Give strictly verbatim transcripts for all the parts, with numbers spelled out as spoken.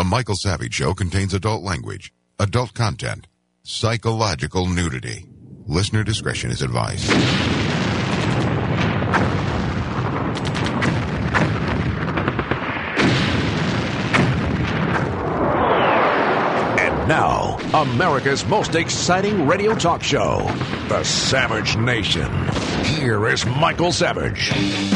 Michael Savage Show contains adult language, adult content, psychological nudity. Listener discretion is advised. And now, America's most exciting radio talk show, The Savage Nation. Here is Michael Savage.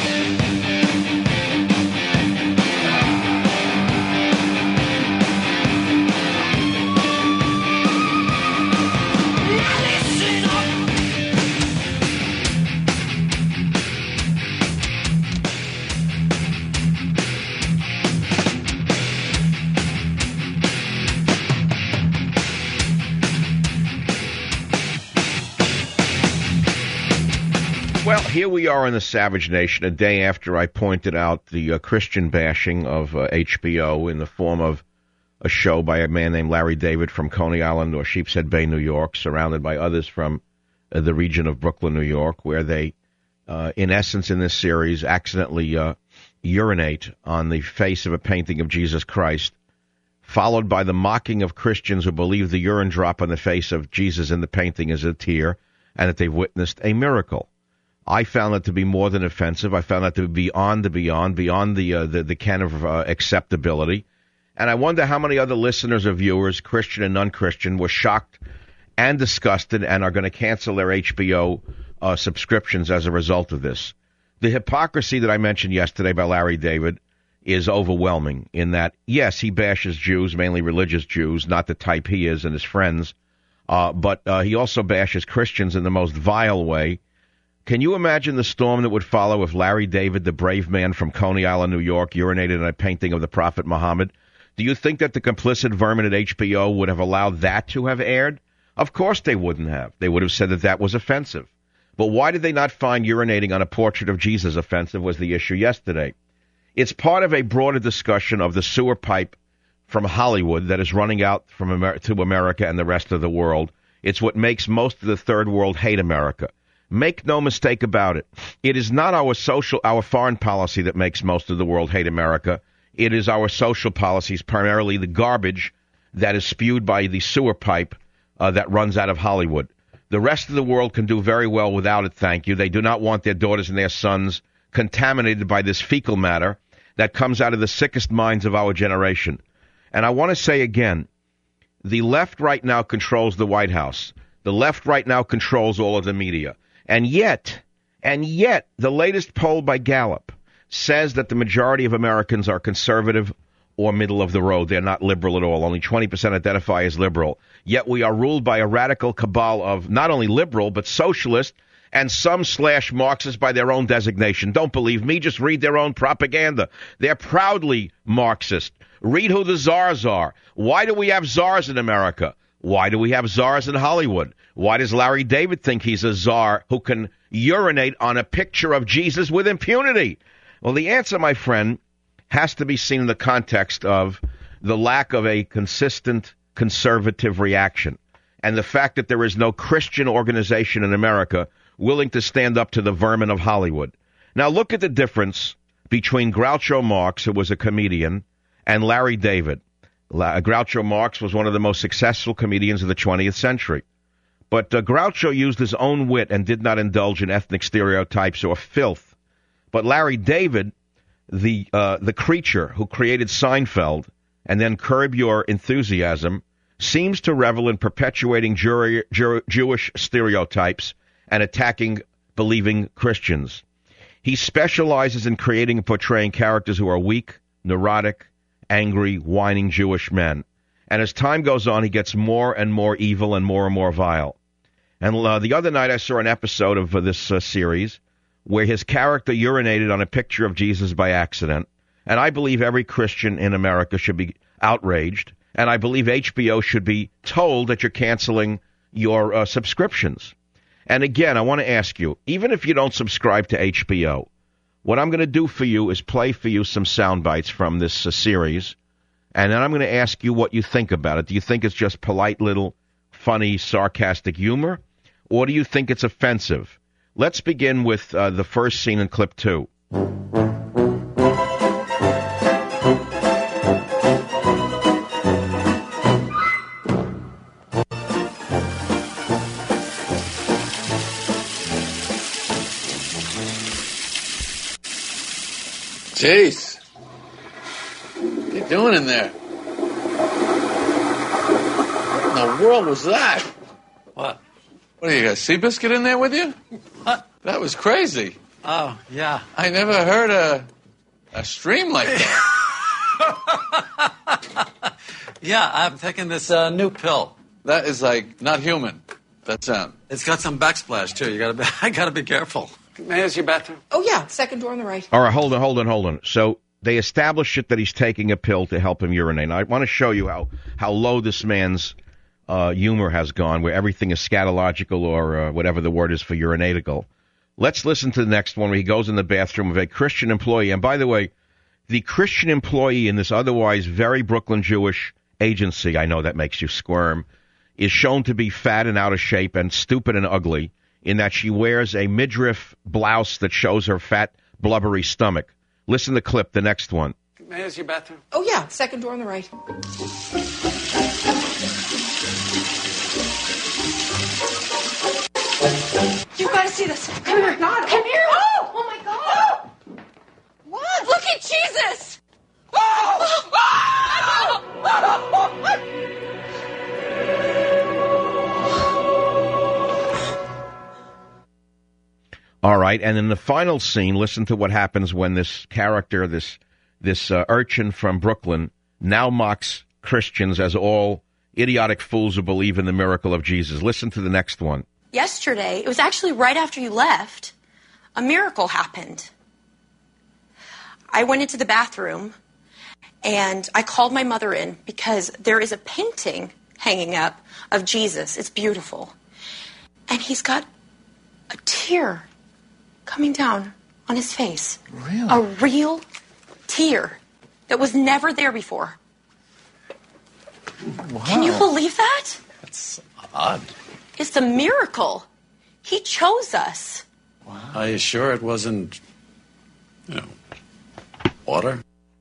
Well, here we are in the Savage Nation, a day after I pointed out the uh, Christian bashing of uh, H B O in the form of a show by a man named Larry David from Coney Island or Sheepshead Bay, New York, surrounded by others from uh, the region of Brooklyn, New York, where they, uh, in essence, in this series, accidentally uh, urinate on the face of a painting of Jesus Christ, followed by the mocking of Christians who believe the urine drop on the face of Jesus in the painting is a tear and that they've witnessed a miracle. I found it to be more than offensive. I found that to be beyond the beyond, beyond the uh, the, the can of uh, acceptability. And I wonder how many other listeners or viewers, Christian and non-Christian, were shocked and disgusted and are going to cancel their H B O uh, subscriptions as a result of this. The hypocrisy that I mentioned yesterday by Larry David is overwhelming in that, yes, he bashes Jews, mainly religious Jews, not the type he is and his friends, uh, but uh, he also bashes Christians in the most vile way. Can you imagine the storm that would follow if Larry David, the brave man from Coney Island, New York, urinated in a painting of the Prophet Muhammad? Do you think that the complicit vermin at H B O would have allowed that to have aired? Of course they wouldn't have. They would have said that that was offensive. But why did they not find urinating on a portrait of Jesus offensive was the issue yesterday. It's part of a broader discussion of the sewer pipe from Hollywood that is running out from Amer- to America and the rest of the world. It's what makes most of the third world hate America. Make no mistake about it. It is not our social, our foreign policy that makes most of the world hate America. It is our social policies, primarily the garbage that is spewed by the sewer pipe uh, that runs out of Hollywood. The rest of the world can do very well without it, thank you. They do not want their daughters and their sons contaminated by this fecal matter that comes out of the sickest minds of our generation. And I want to say again, the left right now controls the White House. The left right now controls all of the media. And yet, and yet, the latest poll by Gallup says that the majority of Americans are conservative or middle of the road. They're not liberal at all. Only twenty percent identify as liberal. Yet we are ruled by a radical cabal of not only liberal, but socialist, and some slash Marxists by their own designation. Don't believe me, just read their own propaganda. They're proudly Marxist. Read who the czars are. Why do we have czars in America? Why do we have czars in Hollywood? Why does Larry David think he's a czar who can urinate on a picture of Jesus with impunity? Well, the answer, my friend, has to be seen in the context of the lack of a consistent conservative reaction and the fact that there is no Christian organization in America willing to stand up to the vermin of Hollywood. Now, look at the difference between Groucho Marx, who was a comedian, and Larry David. La- Groucho Marx was one of the most successful comedians of the twentieth century. But uh, Groucho used his own wit and did not indulge in ethnic stereotypes or filth. But Larry David, the uh, the creature who created Seinfeld and then Curb Your Enthusiasm, seems to revel in perpetuating Jew- Jew- Jewish stereotypes and attacking believing Christians. He specializes in creating and portraying characters who are weak, neurotic, angry, whining Jewish men. And as time goes on, he gets more and more evil and more and more vile. And uh, the other night I saw an episode of uh, this uh, series where his character urinated on a picture of Jesus by accident. And I believe every Christian in America should be outraged. And I believe H B O should be told that you're canceling your uh, subscriptions. And again, I want to ask you, even if you don't subscribe to H B O, what I'm going to do for you is play for you some sound bites from this uh, series, and then I'm going to ask you what you think about it. Do you think it's just polite little funny, sarcastic humor, or do you think it's offensive? Let's begin with uh, the first scene in clip two. Jeez. What are you doing in there? What in the world was that? What? What, you got Seabiscuit in there with you? What? That was crazy. Oh, yeah. I never heard a, a stream like that. Yeah, I'm taking this uh, new pill. That is like not human. That sound. It's got some backsplash too. You gotta be, I gotta be careful. May I use your bathroom? Oh, yeah, second door on the right. All right, hold on, hold on, hold on. So they establish it that he's taking a pill to help him urinate. Now, I want to show you how, how low this man's uh, humor has gone, where everything is scatological or uh, whatever the word is for urinatical. Let's listen to the next one where he goes in the bathroom of a Christian employee. And by the way, the Christian employee in this otherwise very Brooklyn Jewish agency, I know that makes you squirm, is shown to be fat and out of shape and stupid and ugly in that she wears a midriff blouse that shows her fat, blubbery stomach. Listen to the clip, the next one. May I use your bathroom? Oh, yeah, second door on the right. You gotta see this. Come here. God. Come here. Oh, oh my God. What? Look at Jesus. All right, and in the final scene, listen to what happens when this character, this this uh, urchin from Brooklyn, now mocks Christians as all idiotic fools who believe in the miracle of Jesus. Listen to the next one. Yesterday, it was actually right after you left, a miracle happened. I went into the bathroom and I called my mother in because there is a painting hanging up of Jesus. It's beautiful. And he's got a tear coming down on his face. Really? A real tear that was never there before. Wow. Can you believe that? That's odd. It's a miracle. He chose us. Are you sure it wasn't, you know, water?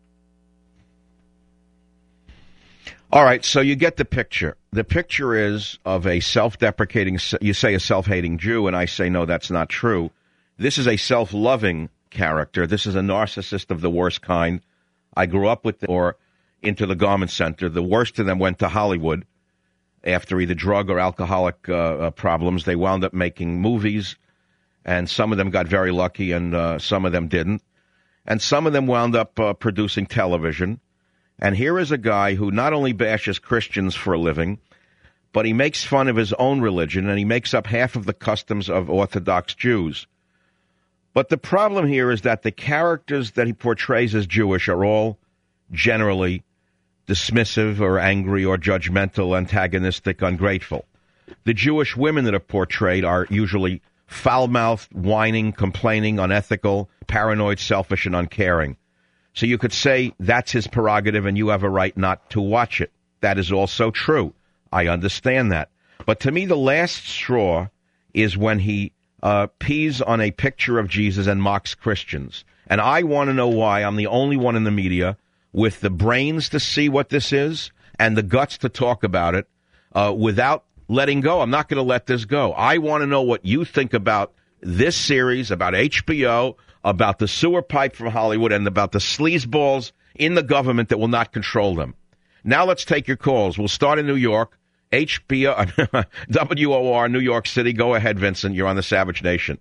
All right, so you get the picture. The picture is of a self-deprecating, you say a self-hating Jew, and I say, no, that's not true. This is a self-loving character. This is a narcissist of the worst kind. I grew up with, or into the garment center. The worst of them went to Hollywood after either drug or alcoholic uh, uh, problems. They wound up making movies, and some of them got very lucky, and uh, some of them didn't. And some of them wound up uh, producing television. And here is a guy who not only bashes Christians for a living, but he makes fun of his own religion, and he makes up half of the customs of Orthodox Jews. But the problem here is that the characters that he portrays as Jewish are all generally dismissive or angry or judgmental, antagonistic, ungrateful. The Jewish women that are portrayed are usually foul-mouthed, whining, complaining, unethical, paranoid, selfish, and uncaring. So you could say that's his prerogative and you have a right not to watch it. That is also true. I understand that. But to me, the last straw is when he uh, pees on a picture of Jesus and mocks Christians. And I want to know why I'm the only one in the media with the brains to see what this is and the guts to talk about it uh, without letting go. I'm not going to let this go. I want to know what you think about this series, about H B O, about the sewer pipe from Hollywood, and about the sleazeballs in the government that will not control them. Now let's take your calls. We'll start in New York. H B O, W O R, New York City. Go ahead, Vincent. You're on the Savage Nation.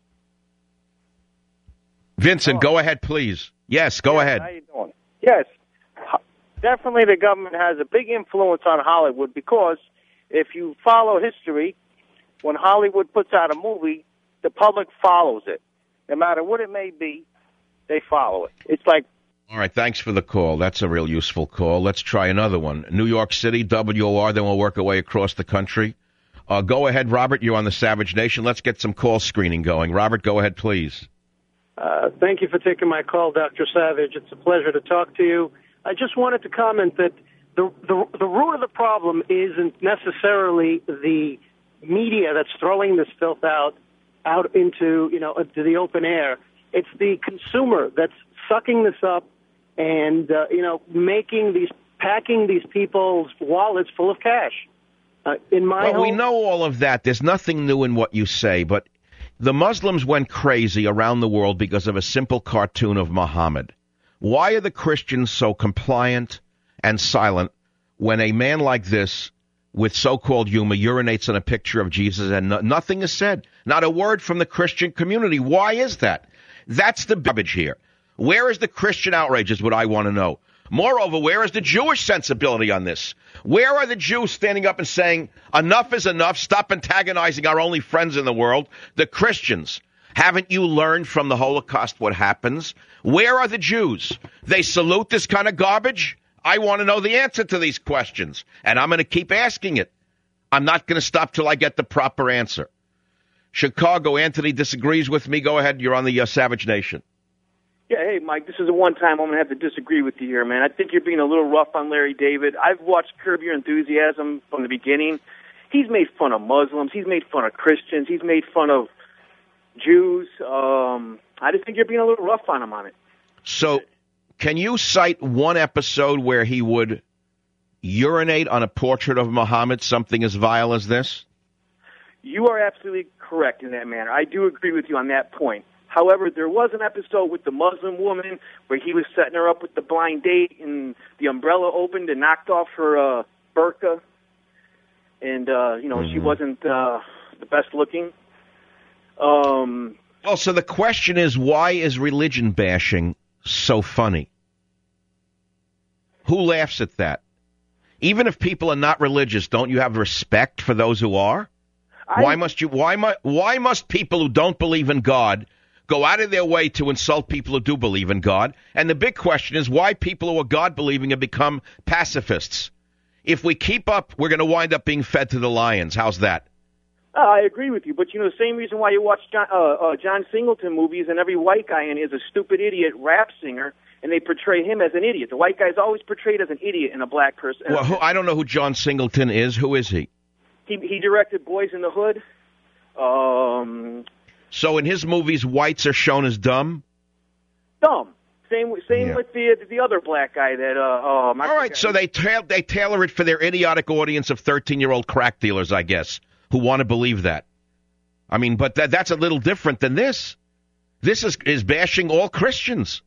Vincent, oh. Go ahead, please. Yes, go yes, ahead. How you doing? Yes, definitely the government has a big influence on Hollywood because if you follow history, when Hollywood puts out a movie, the public follows it. No matter what it may be, they follow it. It's like... All right, thanks for the call. That's a real useful call. Let's try another one. New York City, W O R, then we'll work our way across the country. Uh, go ahead, Robert. You're on the Savage Nation. Let's get some call screening going. Robert, go ahead, please. Uh, thank you for taking my call, Doctor Savage. It's a pleasure to talk to you. I just wanted to comment that the, the, the root of the problem isn't necessarily the media that's throwing this filth out out into, you know, into the open air. It's the consumer that's sucking this up and, uh, you know, making these, packing these people's wallets full of cash. Uh, in my well, home, we know all of that. There's nothing new in what you say, but the Muslims went crazy around the world because of a simple cartoon of Muhammad. Why are the Christians so compliant and silent when a man like this, with so-called humor, urinates on a picture of Jesus and no, nothing is said? Not a word from the Christian community. Why is that? That's the garbage here. Where is the Christian outrage is what I want to know. Moreover, where is the Jewish sensibility on this? Where are the Jews standing up and saying, enough is enough, stop antagonizing our only friends in the world, the Christians? Haven't you learned from the Holocaust what happens? Where are the Jews? They salute this kind of garbage? I want to know the answer to these questions, and I'm going to keep asking it. I'm not going to stop till I get the proper answer. Chicago, Anthony disagrees with me. Go ahead. You're on the uh, Savage Nation. Yeah, hey, Mike, this is the one time I'm going to have to disagree with you here, man. I think you're being a little rough on Larry David. I've watched Curb Your Enthusiasm from the beginning. He's made fun of Muslims. He's made fun of Christians. He's made fun of Jews. Um, I just think you're being a little rough on him on it. So can you cite one episode where he would urinate on a portrait of Muhammad, something as vile as this? You are absolutely correct in that manner. I do agree with you on that point. However, there was an episode with the Muslim woman where he was setting her up with the blind date, and the umbrella opened and knocked off her uh, burqa, and uh, you know mm-hmm. she wasn't uh, the best looking. Um, well, so the question is, why is religion bashing so funny? Who laughs at that? Even if people are not religious, don't you have respect for those who are? I, why must you? Why mu- Why must people who don't believe in God go out of their way to insult people who do believe in God? And the big question is why people who are God-believing have become pacifists. If we keep up, we're going to wind up being fed to the lions. How's that? Uh, I agree with you, but you know the same reason why you watch John, uh, uh, John Singleton movies and every white guy in it is a stupid idiot rap singer, and they portray him as an idiot. The white guy is always portrayed as an idiot in a black person. Well, who, I don't know who John Singleton is. Who is he? He, he directed Boys in the Hood. Um... So in his movies, whites are shown as dumb? Dumb. Same same Yeah. with the the other black guy that. Uh, um, All right, so they ta- they tailor it for their idiotic audience of thirteen-year-old crack dealers, I guess, who want to believe that. I mean, but that that's a little different than this. This is is bashing all Christians.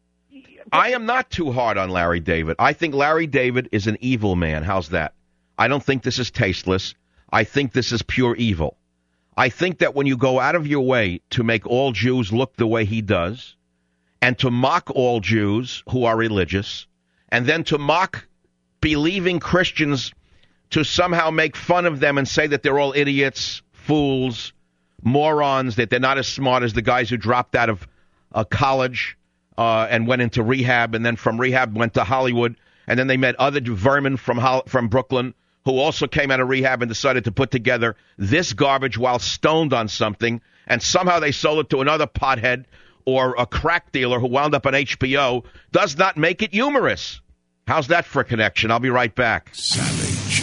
I am not too hard on Larry David. I think Larry David is an evil man. How's that? I don't think this is tasteless. I think this is pure evil. I think that when you go out of your way to make all Jews look the way he does, and to mock all Jews who are religious, and then to mock believing Christians to somehow make fun of them and say that they're all idiots, fools, morons, that they're not as smart as the guys who dropped out of uh, college uh, and went into rehab, and then from rehab went to Hollywood, and then they met other vermin from Ho- from Brooklyn who also came out of rehab and decided to put together this garbage while stoned on something, and somehow they sold it to another pothead or a crack dealer who wound up on H B O, does not make it humorous. How's that for a connection? I'll be right back. Savage.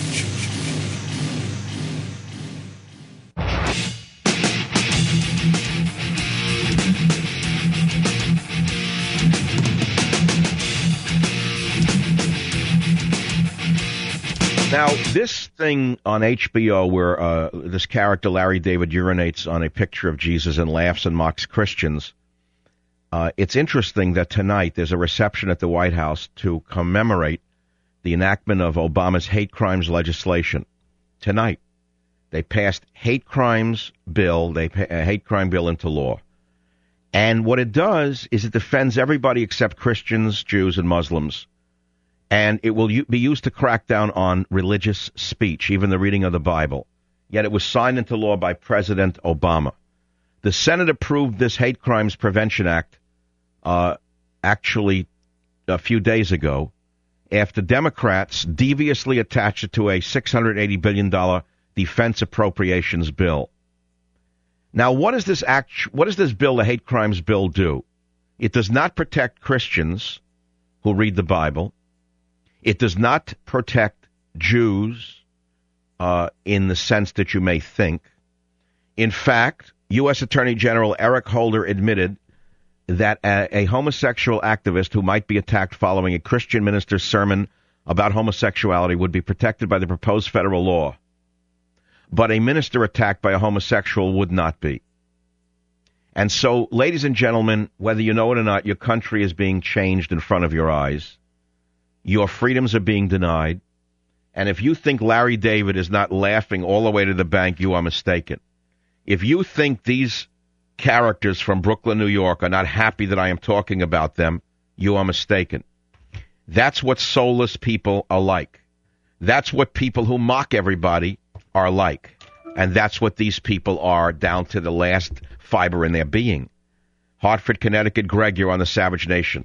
Now, this thing on H B O where uh, this character, Larry David, urinates on a picture of Jesus and laughs and mocks Christians, uh, it's interesting that tonight there's a reception at the White House to commemorate the enactment of Obama's hate crimes legislation. Tonight, they passed hate crimes bill, they pa- a hate crime bill into law. And what it does is it defends everybody except Christians, Jews, and Muslims. And it will u- be used to crack down on religious speech, even the reading of the Bible. Yet it was signed into law by President Obama. The Senate approved this Hate Crimes Prevention Act uh, actually a few days ago after Democrats deviously attached it to a six hundred eighty billion dollars defense appropriations bill. Now, what does this act, what does this bill, the Hate Crimes Bill, do? It does not protect Christians who read the Bible. It does not protect Jews uh, in the sense that you may think. In fact, U S Attorney General Eric Holder admitted that a, a homosexual activist who might be attacked following a Christian minister's sermon about homosexuality would be protected by the proposed federal law. But a minister attacked by a homosexual would not be. And so, ladies and gentlemen, whether you know it or not, your country is being changed in front of your eyes. Your freedoms are being denied. And if you think Larry David is not laughing all the way to the bank, you are mistaken. If you think these characters from Brooklyn, New York are not happy that I am talking about them, you are mistaken. That's what soulless people are like. That's what people who mock everybody are like. And that's what these people are down to the last fiber in their being. Hartford, Connecticut. Greg, you're on the Savage Nation.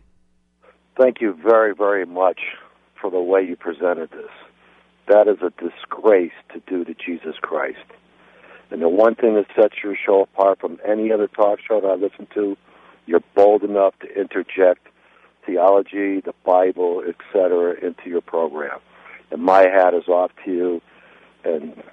Thank you very, very much for the way you presented this. That is a disgrace to do to Jesus Christ. And the one thing that sets your show apart from any other talk show that I listen to, you're bold enough to interject theology, the Bible, et cetera, into your program. And my hat is off to you. And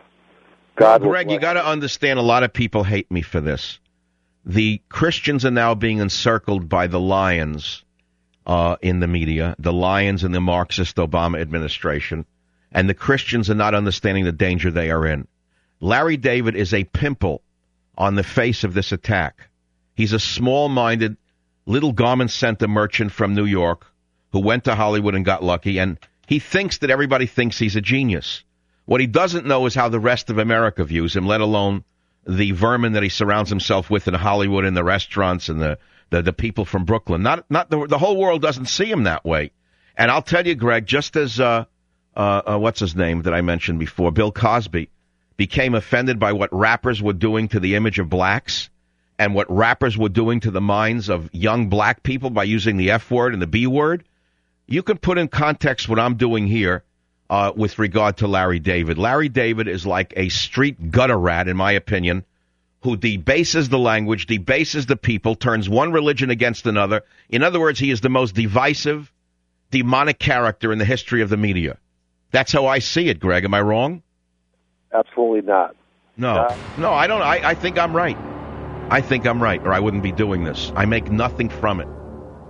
God well, Greg, you got to understand, a lot of people hate me for this. The Christians are now being encircled by the lions uh, in the media, the lions in the Marxist Obama administration, and the Christians are not understanding the danger they are in. Larry David is a pimple on the face of this attack. He's a small-minded little garment center merchant from New York who went to Hollywood and got lucky, and he thinks that everybody thinks he's a genius. What he doesn't know is how the rest of America views him, let alone the vermin that he surrounds himself with in Hollywood and the restaurants and the, the, the people from Brooklyn. Not not the, the whole world doesn't see him that way. And I'll tell you, Greg, just as, uh, uh, uh, what's his name that I mentioned before, Bill Cosby, became offended by what rappers were doing to the image of blacks and what rappers were doing to the minds of young black people by using the F word and the B word, you can put in context what I'm doing here uh, with regard to Larry David. Larry David is like a street gutter rat, in my opinion, who debases the language, debases the people, turns one religion against another. In other words, he is the most divisive, demonic character in the history of the media. That's how I see it, Greg. Am I wrong? Absolutely not. No, not. no, I don't. I, I think I'm right. I think I'm right, or I wouldn't be doing this. I make nothing from it.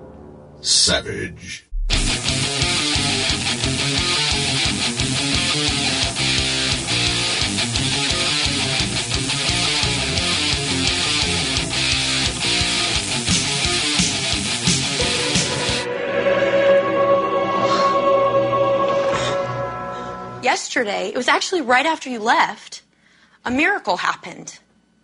Savage. Yesterday, it was actually right after you left, a miracle happened.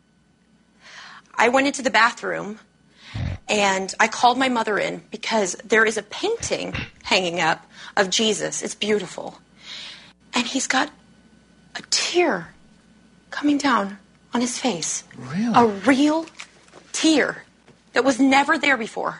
I went into the bathroom, and I called my mother in because there is a painting hanging up of Jesus. It's beautiful. And he's got a tear coming down on his face. Really? A real tear that was never there before.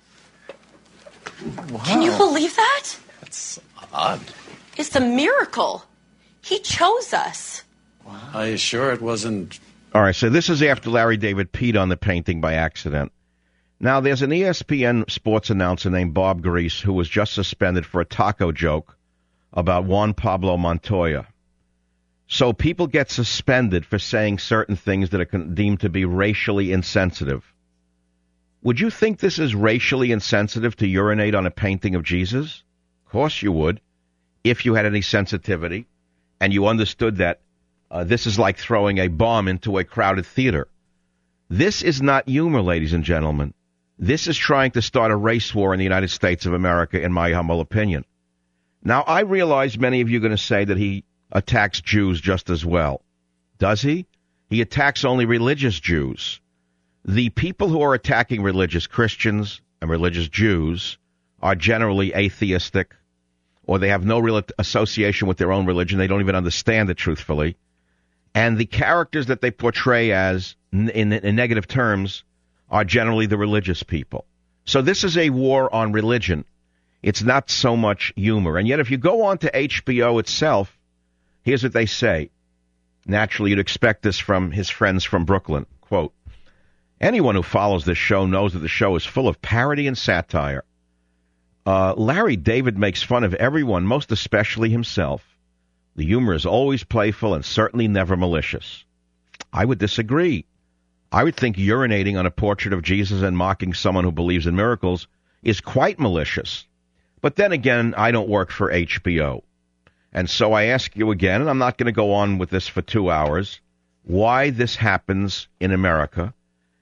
Wow. Can you believe that? That's odd. It's a miracle. He chose us. Wow. Are you sure it wasn't... All right, so this is after Larry David peed on the painting by accident. Now, there's an E S P N sports announcer named Bob Grease who was just suspended for a taco joke about Juan Pablo Montoya. So people get suspended for saying certain things that are deemed to be racially insensitive. Would you think this is racially insensitive to urinate on a painting of Jesus? Of course you would, if you had any sensitivity and you understood that Uh, this is like throwing a bomb into a crowded theater. This is not humor, ladies and gentlemen. This is trying to start a race war in the United States of America, in my humble opinion. Now, I realize many of you are going to say that he attacks Jews just as well. Does he? He attacks only religious Jews. The people who are attacking religious Christians and religious Jews are generally atheistic, or they have no real association with their own religion. They don't even understand it, truthfully. And the characters that they portray as, in, in, in negative terms, are generally the religious people. So this is a war on religion. It's not so much humor. And yet if you go on to H B O itself, here's what they say. Naturally, you'd expect this from his friends from Brooklyn. Quote, anyone who follows this show knows that the show is full of parody and satire. Uh, Larry David makes fun of everyone, most especially himself. The humor is always playful and certainly never malicious. I would disagree. I would think urinating on a portrait of Jesus and mocking someone who believes in miracles is quite malicious. But then again, I don't work for H B O. And so I ask you again, and I'm not going to go on with this for two hours, why this happens in America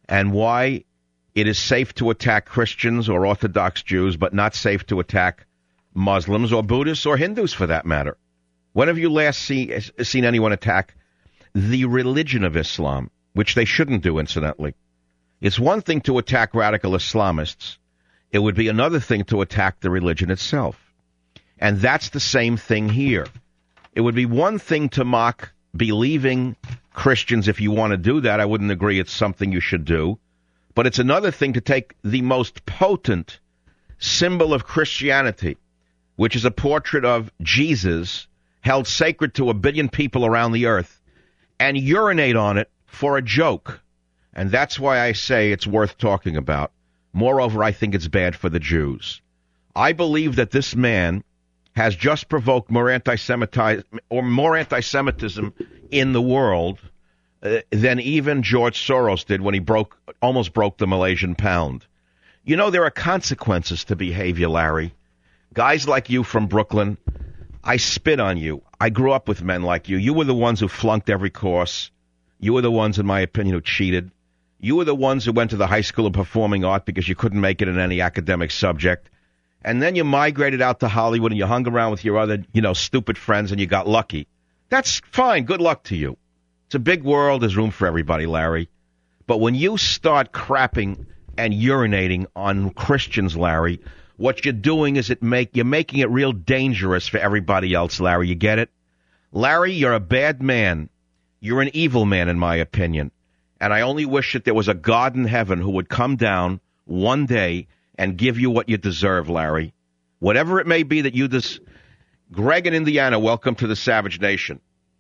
and why it is safe to attack Christians or Orthodox Jews, but not safe to attack Muslims or Buddhists or Hindus, for that matter. When have you last see, seen anyone attack the religion of Islam, which they shouldn't do, incidentally? It's one thing to attack radical Islamists. It would be another thing to attack the religion itself. And that's the same thing here. It would be one thing to mock believing Christians. If you want to do that, I wouldn't agree it's something you should do. But it's another thing to take the most potent symbol of Christianity, which is a portrait of Jesus held sacred to a billion people around the earth, and urinate on it for a joke. And that's why I say it's worth talking about. Moreover, I think it's bad for the Jews. I believe that this man has just provoked more anti-Semitism or more anti-Semitism in the world uh, than even George Soros did when he broke, almost broke the Malaysian pound. You know, there are consequences to behavior, Larry. Guys like you from Brooklyn, I spit on you. I grew up with men like you. You were the ones who flunked every course. You were the ones, in my opinion, who cheated. You were the ones who went to the high school of performing art because you couldn't make it in any academic subject. And then you migrated out to Hollywood and you hung around with your other, you know, stupid friends and you got lucky. That's fine. Good luck to you. It's a big world. There's room for everybody, Larry. But when you start crapping and urinating on Christians, Larry, what you're doing is it make you're making it real dangerous for everybody else, Larry. You get it? Larry, you're a bad man. You're an evil man, in my opinion. And I only wish that there was a God in heaven who would come down one day and give you what you deserve, Larry. Whatever it may be that you des- Greg in Indiana, welcome to the Savage Nation.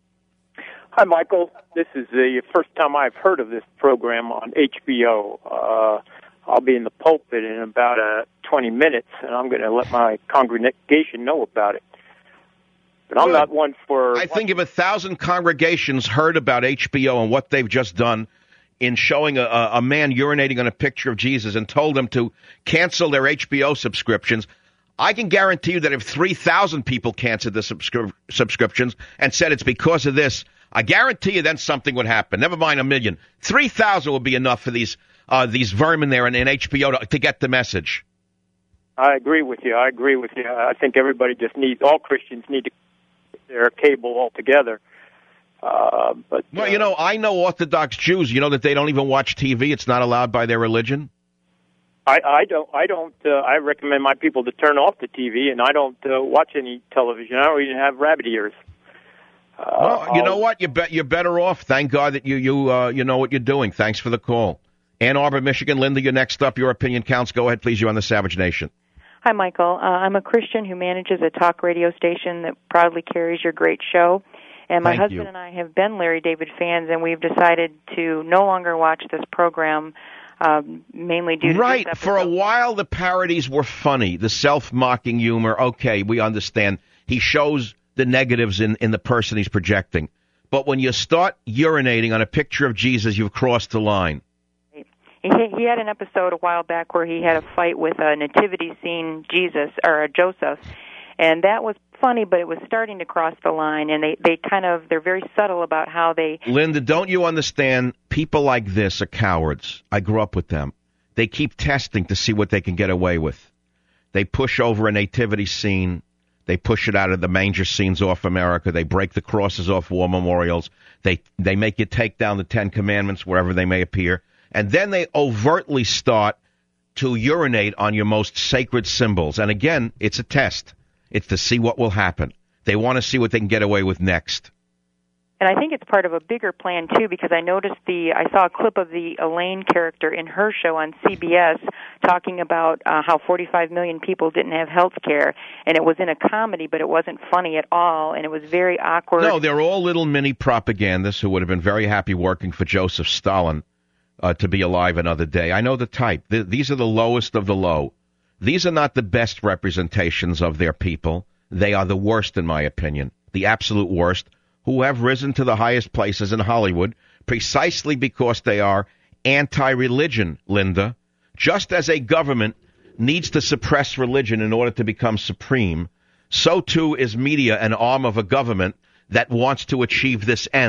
Hi, Michael. This is the first time I've heard of this program on H B O. Uh, I'll be in the pulpit in about uh, twenty minutes, and I'm going to let my congregation know about it. But I'm Good. not one for... I think if a thousand congregations heard about H B O and what they've just done in showing a, a man urinating on a picture of Jesus and told them to cancel their H B O subscriptions, I can guarantee you that if three thousand people canceled the subscri- subscriptions and said it's because of this, I guarantee you then something would happen. Never mind a million. three thousand would be enough for these uh, these vermin there in, in H B O to, to get the message. I agree with you. I agree with you. I think everybody just needs, all Christians need to get their cable altogether. Uh, but Well, you know, I know Orthodox Jews. You know that they don't even watch T V. It's not allowed by their religion. I, I don't. I don't. Uh, I recommend my people to turn off the T V, and I don't uh, watch any television. I don't even have rabbit ears. Uh, well, you I'll, know what? You bet you're better off. Thank God that you you uh, you know what you're doing. Thanks for the call. Ann Arbor, Michigan. Linda, you're next up. Your opinion counts. Go ahead, please. You're on the Savage Nation. Hi, Michael. Uh, I'm a Christian who manages a talk radio station that proudly carries your great show. And my Thank husband you. and I have been Larry David fans, and we've decided to no longer watch this program, um, mainly due to Right. this For a episode. while, the parodies were funny. The self-mocking humor, okay, we understand. He shows the negatives in, in the person he's projecting. But when you start urinating on a picture of Jesus, you've crossed the line. He, he had an episode a while back where he had a fight with a nativity scene Jesus, or a Joseph, and that was funny, but it was starting to cross the line, and they, they kind of, they're very subtle about how they... Linda, don't you understand? People like this are cowards. I grew up with them. They keep testing to see what they can get away with. They push over a nativity scene. They push it out of the manger scenes off America. They break the crosses off war memorials. They they make you take down the Ten Commandments wherever they may appear. And then they overtly start to urinate on your most sacred symbols. And again, it's a test. It's to see what will happen. They want to see what they can get away with next. And I think it's part of a bigger plan, too, because I noticed the, I saw a clip of the Elaine character in her show on C B S talking about uh, how forty-five million people didn't have health care, and it was in a comedy, but it wasn't funny at all, and it was very awkward. No, they're all little mini propagandists who would have been very happy working for Joseph Stalin uh, to be alive another day. I know the type. Th- these are the lowest of the low. These are not the best representations of their people. They are the worst, in my opinion, the absolute worst, who have risen to the highest places in Hollywood precisely because they are anti-religion, Linda. Just as a government needs to suppress religion in order to become supreme, so too is media an arm of a government that wants to achieve this end.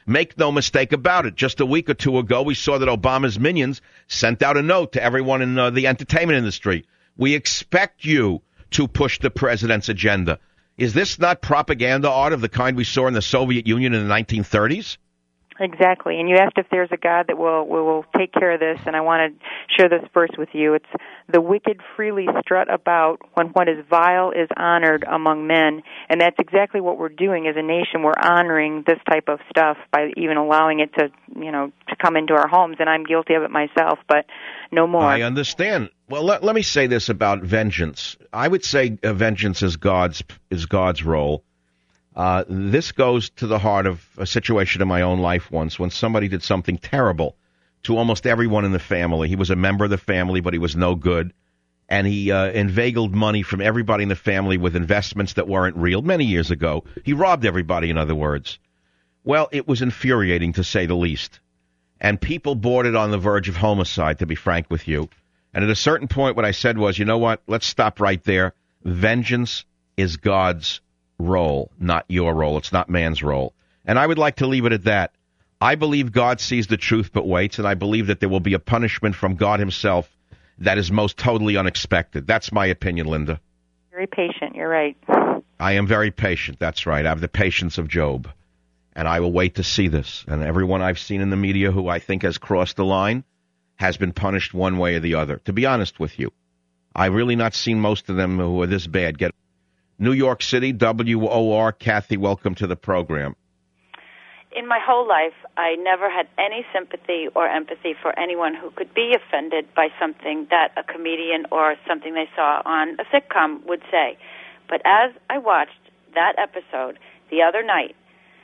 Make no mistake about it. Just a week or two ago, we saw that Obama's minions sent out a note to everyone in uh, the entertainment industry. We expect you to push the president's agenda. Is this not propaganda art of the kind we saw in the Soviet Union in the nineteen thirties? Exactly. And you asked if there's a God that will, will, will take care of this, and I want to share this verse with you. It's, the wicked freely strut about when what is vile is honored among men. And that's exactly what we're doing as a nation. We're honoring this type of stuff by even allowing it to, you know, to come into our homes. And I'm guilty of it myself, but no more. I understand. Well, let, let me say this about vengeance. I would say uh, vengeance is God's, is God's role. Uh, this goes to the heart of a situation in my own life once when somebody did something terrible to almost everyone in the family. He was a member of the family, but he was no good. And he uh, inveigled money from everybody in the family with investments that weren't real many years ago. He robbed everybody, in other words. Well, it was infuriating, to say the least. And people bordered on the verge of homicide, to be frank with you. And at a certain point, what I said was, you know what, let's stop right there. Vengeance is God's role, not your role. It's not man's role. And I would like to leave it at that. I believe God sees the truth but waits, and I believe that there will be a punishment from God himself that is most totally unexpected. That's my opinion, Linda. Very patient. You're right. I am very patient. That's right. I have the patience of Job. And I will wait to see this. And everyone I've seen in the media who I think has crossed the line has been punished one way or the other. To be honest with you, I've really not seen most of them who are this bad get. New York City, W O R. Kathy, welcome to the program. In my whole life, I never had any sympathy or empathy for anyone who could be offended by something that a comedian or something they saw on a sitcom would say. But as I watched that episode the other night,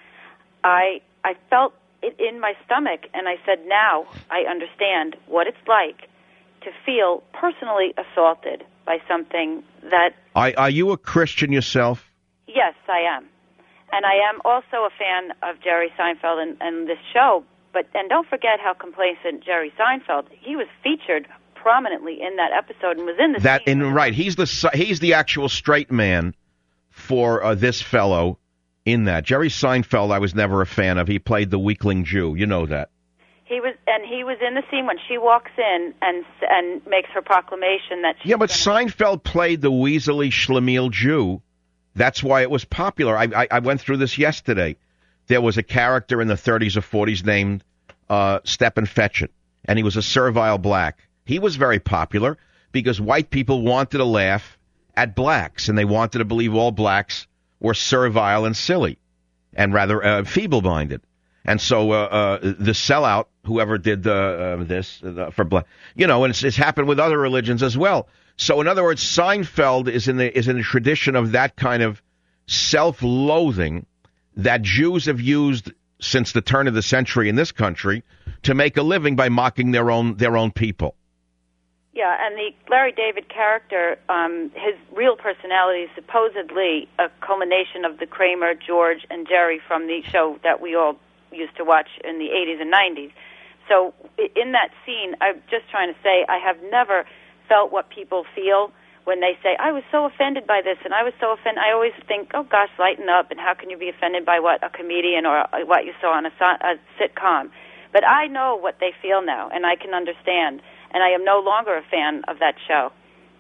I I felt it in my stomach, and I said, now I understand what it's like to feel personally assaulted by something that... Are, are you a Christian yourself? Yes, I am. And I am also a fan of Jerry Seinfeld and, and this show. But and don't forget how complacent Jerry Seinfeld. He was featured prominently in that episode and was in the that scene. in right. He's the he's the actual straight man for uh, this fellow in that. Jerry Seinfeld, I was never a fan of. He played the weakling Jew. You know that. He was, and he was in the scene when she walks in and and makes her proclamation that. She's yeah, but gonna... Seinfeld played the weaselly schlemiel Jew. That's why it was popular. I, I, I went through this yesterday. There was a character in the thirties or forties named uh, Stepin Fetchit, and he was a servile black. He was very popular because white people wanted to laugh at blacks, and they wanted to believe all blacks were servile and silly and rather uh, feeble-minded. And so uh, uh, the sellout, whoever did uh, uh, this uh, for black, you know, and it's, it's happened with other religions as well. So, in other words, Seinfeld is in the is in the tradition of that kind of self-loathing that Jews have used since the turn of the century in this country to make a living by mocking their own their own people. Yeah, and the Larry David character, um, his real personality is supposedly a culmination of the Kramer, George, and Jerry from the show that we all used to watch in the eighties and nineties. So, in that scene, I'm just trying to say I have never felt what people feel when they say, I was so offended by this, and I was so offended. I always think, oh, gosh, lighten up, and how can you be offended by what a comedian or what you saw on a, a sitcom? But I know what they feel now, and I can understand, and I am no longer a fan of that show.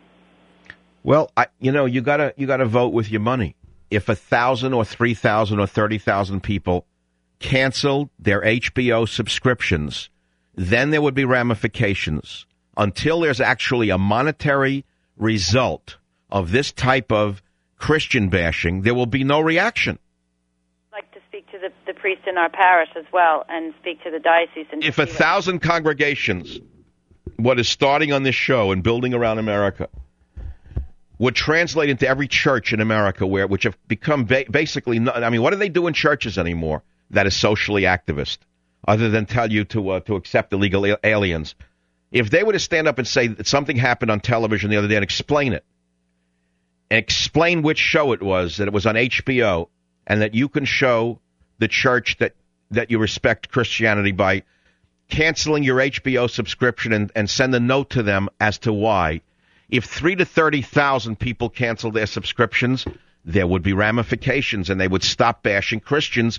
Well, I, you know, you gotta you gotta vote with your money. If a thousand or three thousand or thirty thousand people canceled their H B O subscriptions, then there would be ramifications. Until there's actually a monetary result of this type of Christian bashing, there will be no reaction. I'd like to speak to the, the priest in our parish as well and speak to the diocese. And if a thousand congregations, what is starting on this show and building around America, would translate into every church in America, where which have become ba- basically, I mean, what do they do in churches anymore that is socially activist, other than tell you to uh, to accept illegal a- aliens? If they were to stand up and say that something happened on television the other day and explain it, and explain which show it was, that it was on H B O, and that you can show the church that, that you respect Christianity by canceling your H B O subscription and, and send a note to them as to why. If three to thirty thousand people canceled their subscriptions, there would be ramifications, and they would stop bashing Christians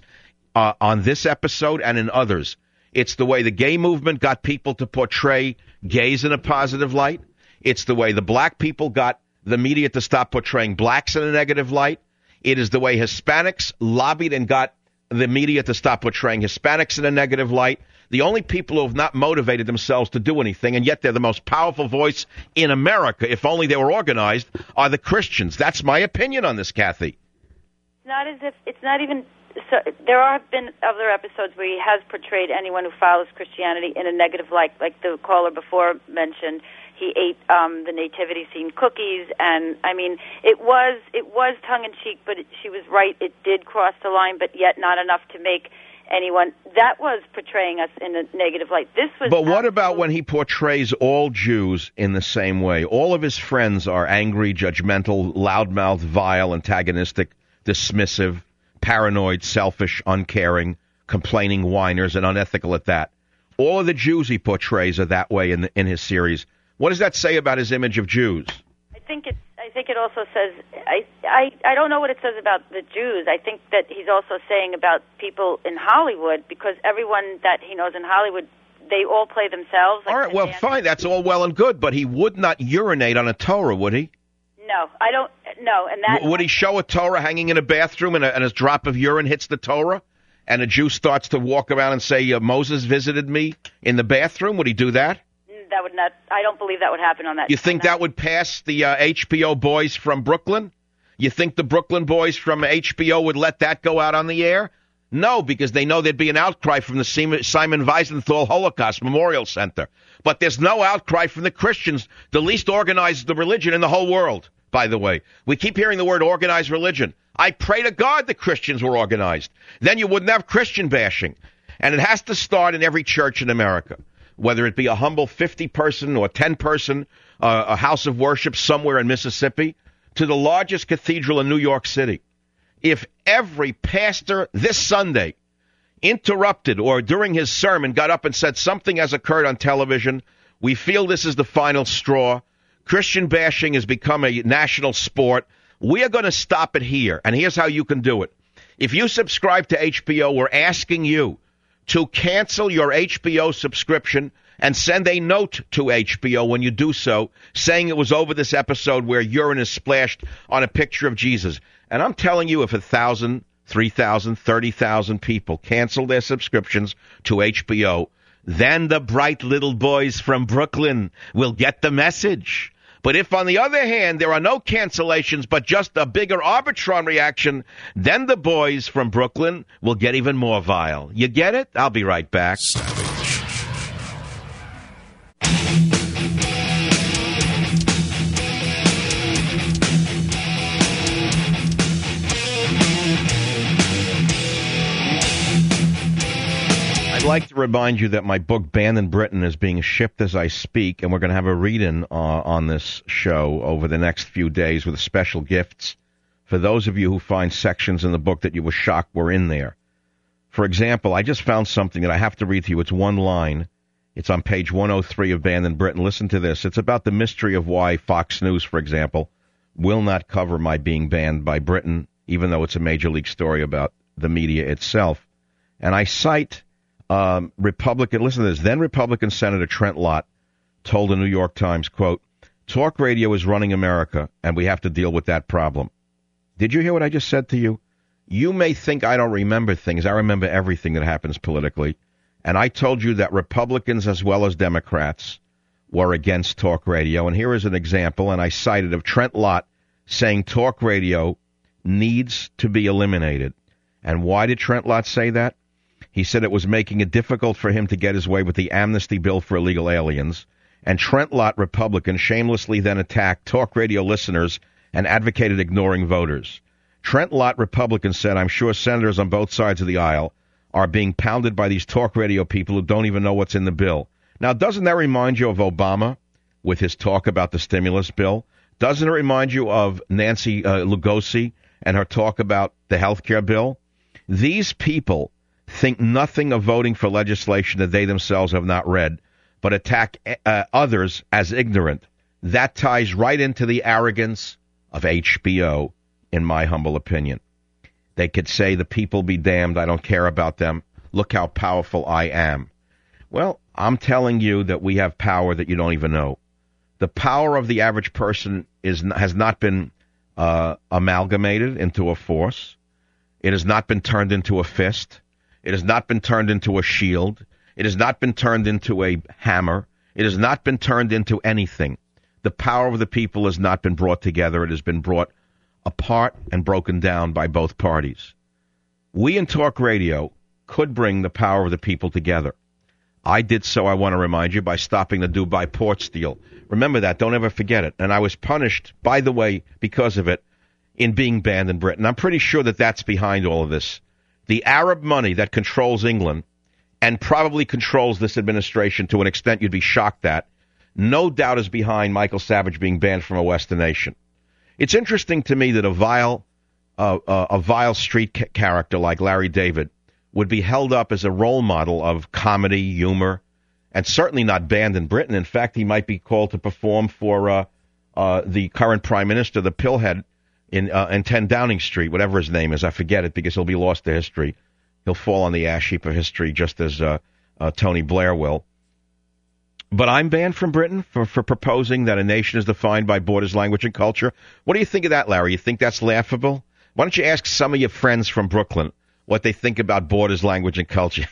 uh, on this episode and in others. It's the way the gay movement got people to portray gays in a positive light. It's the way the black people got the media to stop portraying blacks in a negative light. It is the way Hispanics lobbied and got the media to stop portraying Hispanics in a negative light. The only people who have not motivated themselves to do anything, and yet they're the most powerful voice in America, if only they were organized, are the Christians. That's my opinion on this, Kathy. It's not as if, it's not even, so there have been other episodes where he has portrayed anyone who follows Christianity in a negative light, like the caller before mentioned. He ate um, the nativity scene cookies, and I mean, it was it was tongue in cheek, but it, she was right. It did cross the line, but yet not enough to make anyone. That was portraying us in a negative light. This was. But what about when he portrays all Jews in the same way? All of his friends are angry, judgmental, loudmouthed, vile, antagonistic, dismissive, paranoid, selfish, uncaring, complaining whiners, and unethical at that. All of the Jews he portrays are that way in the, in his series. What does that say about his image of Jews? I think it. I think it also says. I, I. I don't know what it says about the Jews. I think that he's also saying about people in Hollywood, because everyone that he knows in Hollywood, they all play themselves. Like all right. Well, dance. Fine. That's all well and good. But he would not urinate on a Torah, would he? No, I don't. No, and that. W- would he show a Torah hanging in a bathroom, and a, and a drop of urine hits the Torah, and a Jew starts to walk around and say, uh, "Moses visited me in the bathroom"? Would he do that? That would not. I don't believe that would happen on that. You think that. that would pass the uh, H B O boys from Brooklyn? You think the Brooklyn boys from H B O would let that go out on the air? No, because they know there'd be an outcry from the Simon Wiesenthal Holocaust Memorial Center. But there's no outcry from the Christians, the least organized the religion in the whole world, by the way. We keep hearing the word organized religion. I pray to God the Christians were organized. Then you wouldn't have Christian bashing. And it has to start in every church in America. Whether it be a humble fifty-person or ten-person uh, a house of worship somewhere in Mississippi, to the largest cathedral in New York City. If every pastor this Sunday interrupted or during his sermon got up and said something has occurred on television, we feel this is the final straw, Christian bashing has become a national sport, we are going to stop it here. And here's how you can do it. If you subscribe to H B O, we're asking you to cancel your H B O subscription and send a note to H B O when you do so, saying it was over this episode where urine is splashed on a picture of Jesus. And I'm telling you, if a thousand, three thousand, thirty thousand people cancel their subscriptions to H B O, then the bright little boys from Brooklyn will get the message. But if, on the other hand, there are no cancellations but just a bigger Arbitron reaction, then the boys from Brooklyn will get even more vile. You get it? I'll be right back. Savage. I'd like to remind you that my book, Banned in Britain, is being shipped as I speak, and we're going to have a read-in uh, on this show over the next few days with special gifts for those of you who find sections in the book that you were shocked were in there. For example, I just found something that I have to read to you. It's one line. It's on page one oh three of Banned in Britain. Listen to this. It's about the mystery of why Fox News, for example, will not cover my being banned by Britain, even though it's a major league story about the media itself. And I cite... Um, Republican, listen to this, then Republican Senator Trent Lott told the New York Times, quote, "Talk radio is running America, and we have to deal with that problem." Did you hear what I just said to you? You may think I don't remember things. I remember everything that happens politically. And I told you that Republicans as well as Democrats were against talk radio. And here is an example, and I cited of Trent Lott saying talk radio needs to be eliminated. And why did Trent Lott say that? He said it was making it difficult for him to get his way with the amnesty bill for illegal aliens. And Trent Lott, Republican, shamelessly then attacked talk radio listeners and advocated ignoring voters. Trent Lott, Republican, said, "I'm sure senators on both sides of the aisle are being pounded by these talk radio people who don't even know what's in the bill." Now, doesn't that remind you of Obama with his talk about the stimulus bill? Doesn't it remind you of Nancy uh, Lugosi and her talk about the health care bill? These people think nothing of voting for legislation that they themselves have not read, but attack uh, others as ignorant. That ties right into the arrogance of H B O, in my humble opinion. They could say, the people be damned, I don't care about them. Look how powerful I am. Well, I'm telling you that we have power that you don't even know. The power of the average person is has not been uh, amalgamated into a force. It has not been turned into a fist. It has not been turned into a shield. It has not been turned into a hammer. It has not been turned into anything. The power of the people has not been brought together. It has been brought apart and broken down by both parties. We in talk radio could bring the power of the people together. I did so, I want to remind you, by stopping the Dubai port steal. Remember that. Don't ever forget it. And I was punished, by the way, because of it, in being banned in Britain. I'm pretty sure that that's behind all of this. The Arab money that controls England and probably controls this administration to an extent you'd be shocked at, no doubt is behind Michael Savage being banned from a Western nation. It's interesting to me that a vile, uh, uh, a vile street ca- character like Larry David would be held up as a role model of comedy, humor, and certainly not banned in Britain. In fact, he might be called to perform for uh, uh, the current Prime Minister, the pillhead, in, uh, in ten Downing Street, whatever his name is. I forget it because he'll be lost to history. He'll fall on the ash heap of history just as uh, uh, Tony Blair will. But I'm banned from Britain for, for proposing that a nation is defined by borders, language, and culture. What do you think of that, Larry? You think that's laughable? Why don't you ask some of your friends from Brooklyn what they think about borders, language, and culture?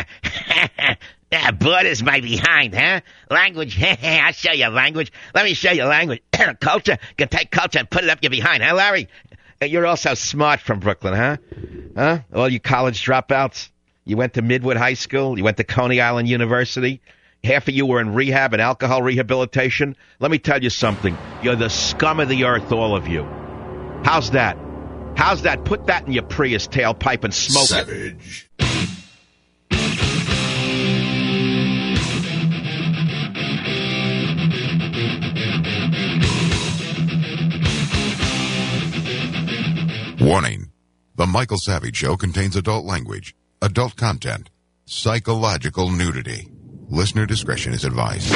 Yeah, borders my behind, huh? Language, I'll show you language. Let me show you language. Culture, you can take culture and put it up your behind, huh, Larry? You're also smart from Brooklyn, huh? Huh? All you college dropouts. You went to Midwood High School. You went to Coney Island University. Half of you were in rehab and alcohol rehabilitation. Let me tell you something. You're the scum of the earth, all of you. How's that? How's that? Put that in your Prius tailpipe and smoke Savage. it. Warning. The Michael Savage Show contains adult language, adult content, psychological nudity. Listener discretion is advised.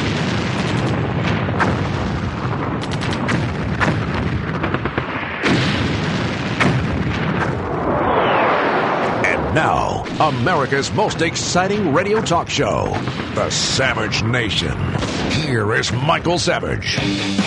And now, America's most exciting radio talk show, The Savage Nation. Here is Michael Savage.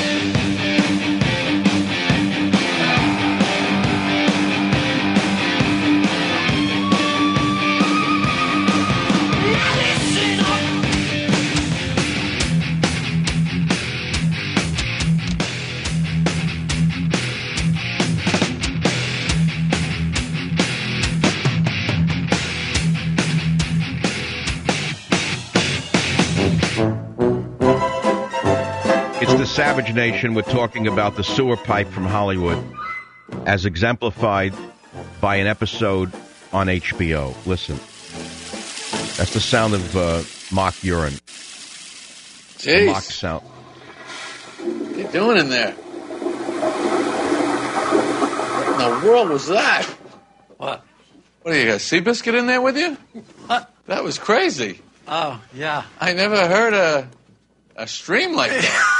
Savage Nation, we're talking about the sewer pipe from Hollywood as exemplified by an episode on H B O. Listen. That's the sound of uh, mock urine. Jeez. Mock sound. What are you doing in there? What in the world was that? What? What, do you got a Seabiscuit in there with you? What? That was crazy. Oh, yeah. I never heard a, a stream like that.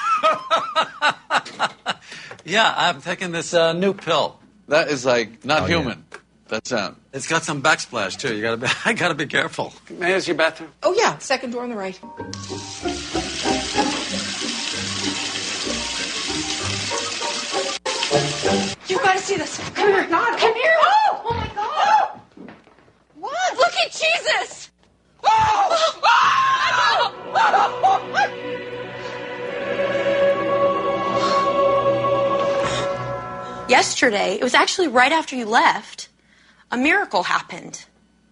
Yeah, I'm taking this uh, new pill. That is like not Oh, human. Yeah. That sound. It's got some backsplash too. You gotta be. I gotta be careful. May I use your bathroom? Oh, yeah, second door on the right. You gotta see this. Come here. God, come here. Oh, oh my God. What? Look at Jesus. Oh! Oh! Oh! Yesterday, it was actually right after you left, a miracle happened.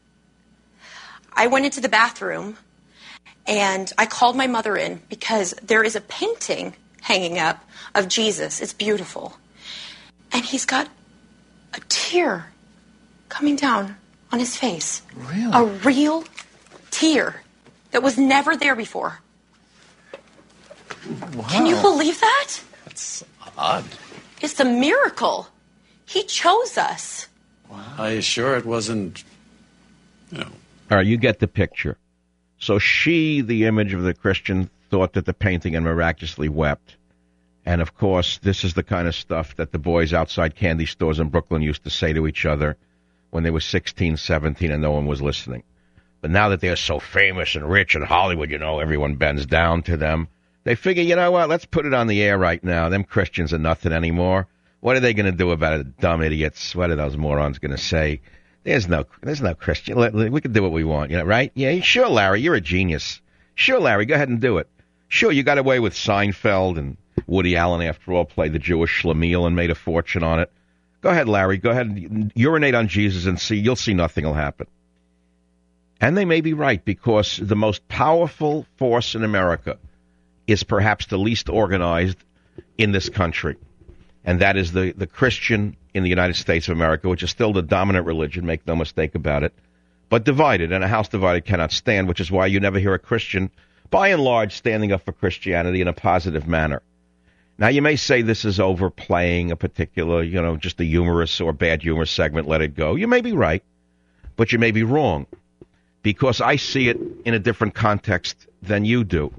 I went into the bathroom and I called my mother in because there is a painting hanging up of Jesus. It's beautiful. And he's got a tear coming down on his face. Really? A real tear that was never there before. Wow. Can you believe that? That's odd. It's a miracle. He chose us. Wow. Are you sure it wasn't, you know? All right, you get the picture. So she, the image of the Christian, thought that the painting had miraculously wept. And, of course, this is the kind of stuff that the boys outside candy stores in Brooklyn used to say to each other when they were sixteen, seventeen, and no one was listening. But now that they're so famous and rich in Hollywood, you know, everyone bends down to them. They figure, you know what, let's put it on the air right now. Them Christians are nothing anymore. What are they going to do about it, dumb idiots? What are those morons going to say? There's no there's no Christian. We can do what we want, you know, right? Yeah, sure, Larry, you're a genius. Sure, Larry, go ahead and do it. Sure, you got away with Seinfeld, and Woody Allen, after all, played the Jewish Schlemiel and made a fortune on it. Go ahead, Larry, go ahead and urinate on Jesus and see. You'll see nothing will happen. And they may be right, because the most powerful force in America is perhaps the least organized in this country. And that is the, the Christian in the United States of America, which is still the dominant religion, make no mistake about it, but divided, and a house divided cannot stand, which is why you never hear a Christian, by and large, standing up for Christianity in a positive manner. Now, you may say this is overplaying a particular, you know, just a humorous or bad humor segment, let it go. You may be right, but you may be wrong, because I see it in a different context than you do.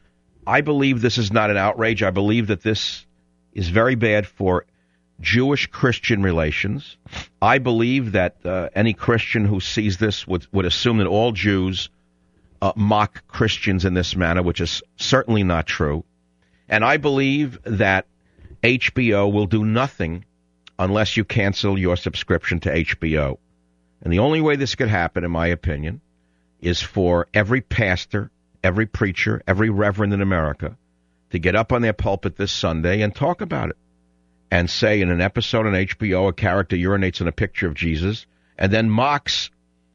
I believe this is not an outrage. I believe that this is very bad for Jewish-Christian relations. I believe that uh, any Christian who sees this would, would assume that all Jews uh, mock Christians in this manner, which is certainly not true. And I believe that H B O will do nothing unless you cancel your subscription to H B O. And the only way this could happen, in my opinion, is for every pastor, every preacher, every reverend in America to get up on their pulpit this Sunday and talk about it. And say in an episode on H B O, a character urinates in a picture of Jesus and then mocks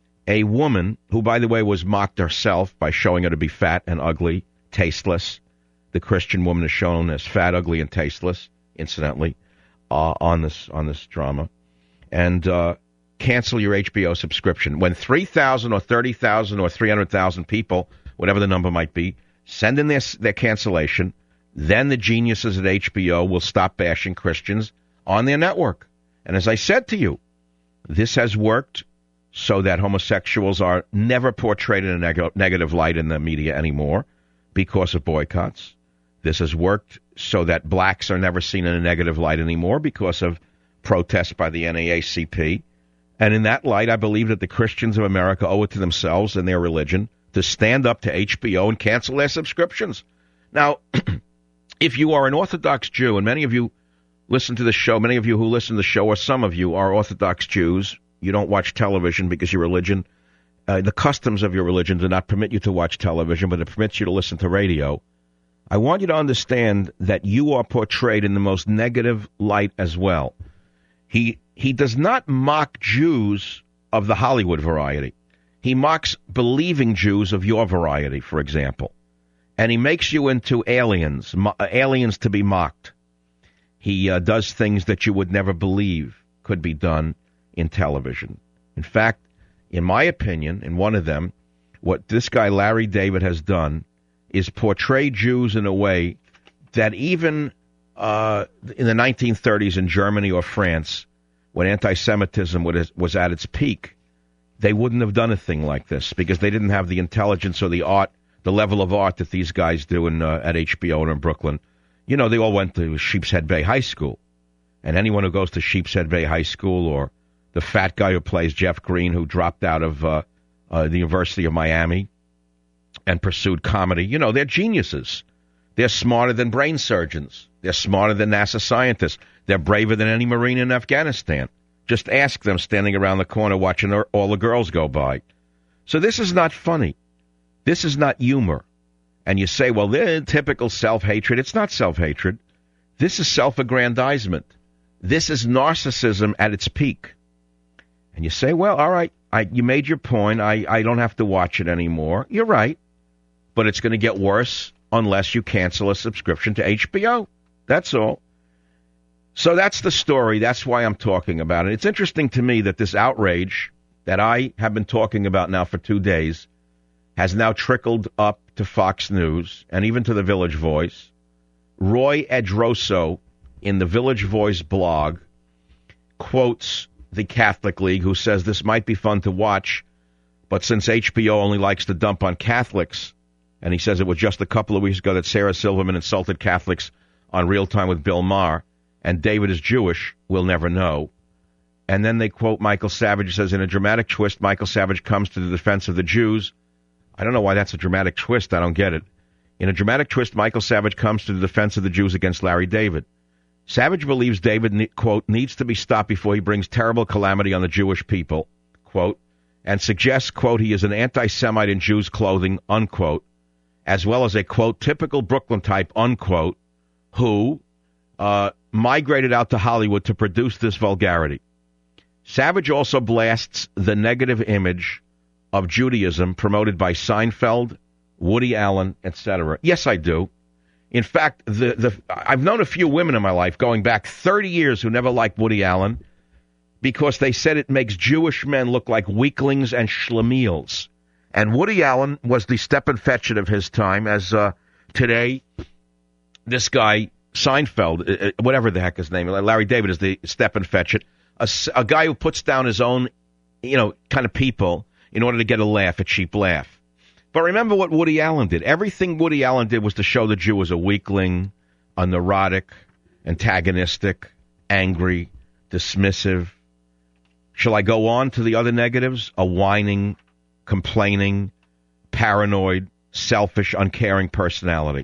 a woman who, by the way, was mocked herself by showing her to be fat and ugly, tasteless. The Christian woman is shown as fat, ugly, and tasteless, incidentally, uh, on this on this drama. And uh, cancel your H B O subscription. When three thousand or thirty thousand or three hundred thousand people, whatever the number might be, send in their, their cancellation, then the geniuses at H B O will stop bashing Christians on their network. And as I said to you, this has worked so that homosexuals are never portrayed in a neg- negative light in the media anymore because of boycotts. This has worked so that blacks are never seen in a negative light anymore because of protests by the N double A C P. And in that light, I believe that the Christians of America owe it to themselves and their religion to stand up to H B O and cancel their subscriptions. Now, if you are an Orthodox Jew, and many of you listen to the show, many of you who listen to the show, or some of you are Orthodox Jews, you don't watch television because your religion, uh, the customs of your religion do not permit you to watch television, but it permits you to listen to radio. I want you to understand that you are portrayed in the most negative light as well. He he does not mock Jews of the Hollywood variety. He mocks believing Jews of your variety, for example. And he makes you into aliens, mo- aliens to be mocked. He uh, does things that you would never believe could be done in television. In fact, in my opinion, in one of them, what this guy Larry David has done is portray Jews in a way that even uh, in the nineteen thirties in Germany or France, when anti-Semitism was at its peak, they wouldn't have done a thing like this because they didn't have the intelligence or the art, the level of art that these guys do in, uh, at H B O and in Brooklyn. You know, they all went to Sheepshead Bay High School. And anyone who goes to Sheepshead Bay High School, or the fat guy who plays Jeff Green, who dropped out of uh, uh, the University of Miami and pursued comedy, you know, they're geniuses. They're smarter than brain surgeons. They're smarter than NASA scientists. They're braver than any Marine in Afghanistan. Just ask them standing around the corner watching all the girls go by. So this is not funny. This is not humor. And you say, well, they're typical self-hatred. It's not self-hatred. This is self-aggrandizement. This is narcissism at its peak. And you say, well, all right, I, you made your point. I, I don't have to watch it anymore. You're right. But it's going to get worse unless you cancel a subscription to H B O. That's all. So that's the story. That's why I'm talking about it. It's interesting to me that this outrage that I have been talking about now for two days has now trickled up to Fox News and even to the Village Voice. Roy Edroso in the Village Voice blog quotes the Catholic League, who says this might be fun to watch, but since H B O only likes to dump on Catholics, and he says it was just a couple of weeks ago that Sarah Silverman insulted Catholics on Real Time with Bill Maher, and David is Jewish, we'll never know. And then they quote Michael Savage, who says, in a dramatic twist, Michael Savage comes to the defense of the Jews. I don't know why that's a dramatic twist. I don't get it. In a dramatic twist, Michael Savage comes to the defense of the Jews against Larry David. Savage believes David, quote, needs to be stopped before he brings terrible calamity on the Jewish people, quote, and suggests, quote, he is an anti-Semite in Jews' clothing, unquote, as well as a, quote, typical Brooklyn type, unquote, who uh, migrated out to Hollywood to produce this vulgarity. Savage also blasts the negative image of Judaism promoted by Seinfeld, Woody Allen, et cetera. Yes, I do. In fact, the the I've known a few women in my life going back thirty years who never liked Woody Allen because they said it makes Jewish men look like weaklings and schlemiels. And Woody Allen was the Stepin Fetchit of his time, as uh, today this guy, Seinfeld, uh, whatever the heck his name, Larry David is the Stepin Fetchit, a, a guy who puts down his own, you know, kind of people in order to get a laugh, a cheap laugh. But remember what Woody Allen did. Everything Woody Allen did was to show the Jew as a weakling, a neurotic, antagonistic, angry, dismissive. Shall I go on to the other negatives? A whining, complaining, paranoid, selfish, uncaring personality.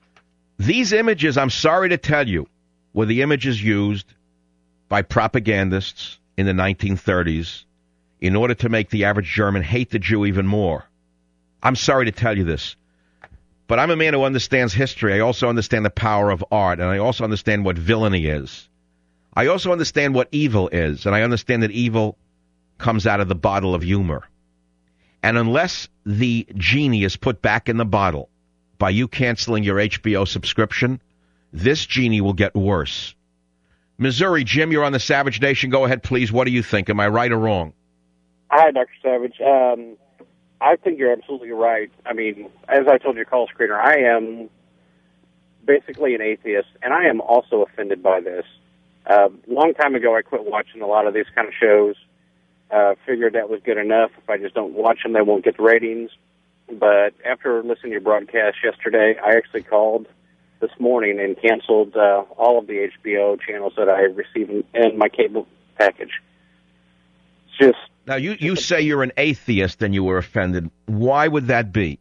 These images, I'm sorry to tell you, were the images used by propagandists in the nineteen thirties in order to make the average German hate the Jew even more. I'm sorry to tell you this, but I'm a man who understands history. I also understand the power of art, and I also understand what villainy is. I also understand what evil is, and I understand that evil comes out of the bottle of humor. And unless the genie is put back in the bottle by you canceling your H B O subscription, this genie will get worse. Missouri, Jim, you're on the Savage Nation. Go ahead, please. What do you think? Am I right or wrong? Hi, Doctor Savage. Um, I think you're absolutely right. I mean, as I told your call screener, I am basically an atheist, and I am also offended by this. A uh, long time ago, I quit watching a lot of these kind of shows. Uh, figured that was good enough. If I just don't watch them, they won't get the ratings. But after listening to your broadcast yesterday, I actually called this morning and canceled uh, all of the H B O channels that I receive in, in my cable package. Just Now, you, you say you're an atheist and you were offended. Why would that be?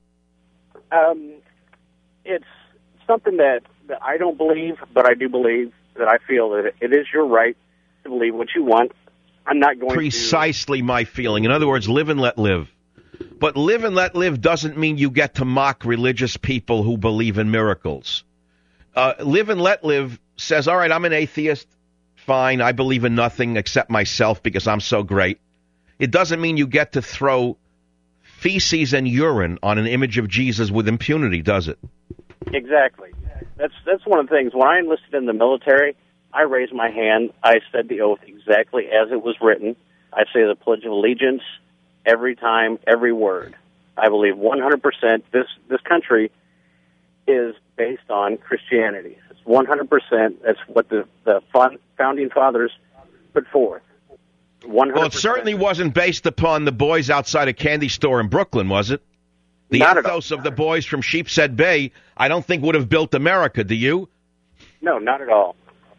Um, it's something that, that I don't believe, but I do believe that I feel that it is your right to believe what you want. I'm not going Precisely to... my feeling. In other words, live and let live. But live and let live doesn't mean you get to mock religious people who believe in miracles. Uh, live and let live says, all right, I'm an atheist. Fine, I believe in nothing except myself because I'm so great. It doesn't mean you get to throw feces and urine on an image of Jesus with impunity, does it? Exactly. That's that's one of the things. When I enlisted in the military, I raised my hand. I said the oath exactly as it was written. I say the Pledge of Allegiance every time, every word. I believe one hundred percent this, this country is based on Christianity. It's one hundred percent. That's what the, the founding fathers put forth. one hundred percent. Well, it certainly wasn't based upon the boys outside a candy store in Brooklyn, was it? The Not ethos of the boys from Sheepshead Bay, I don't think would have built America, do you? No, not at all.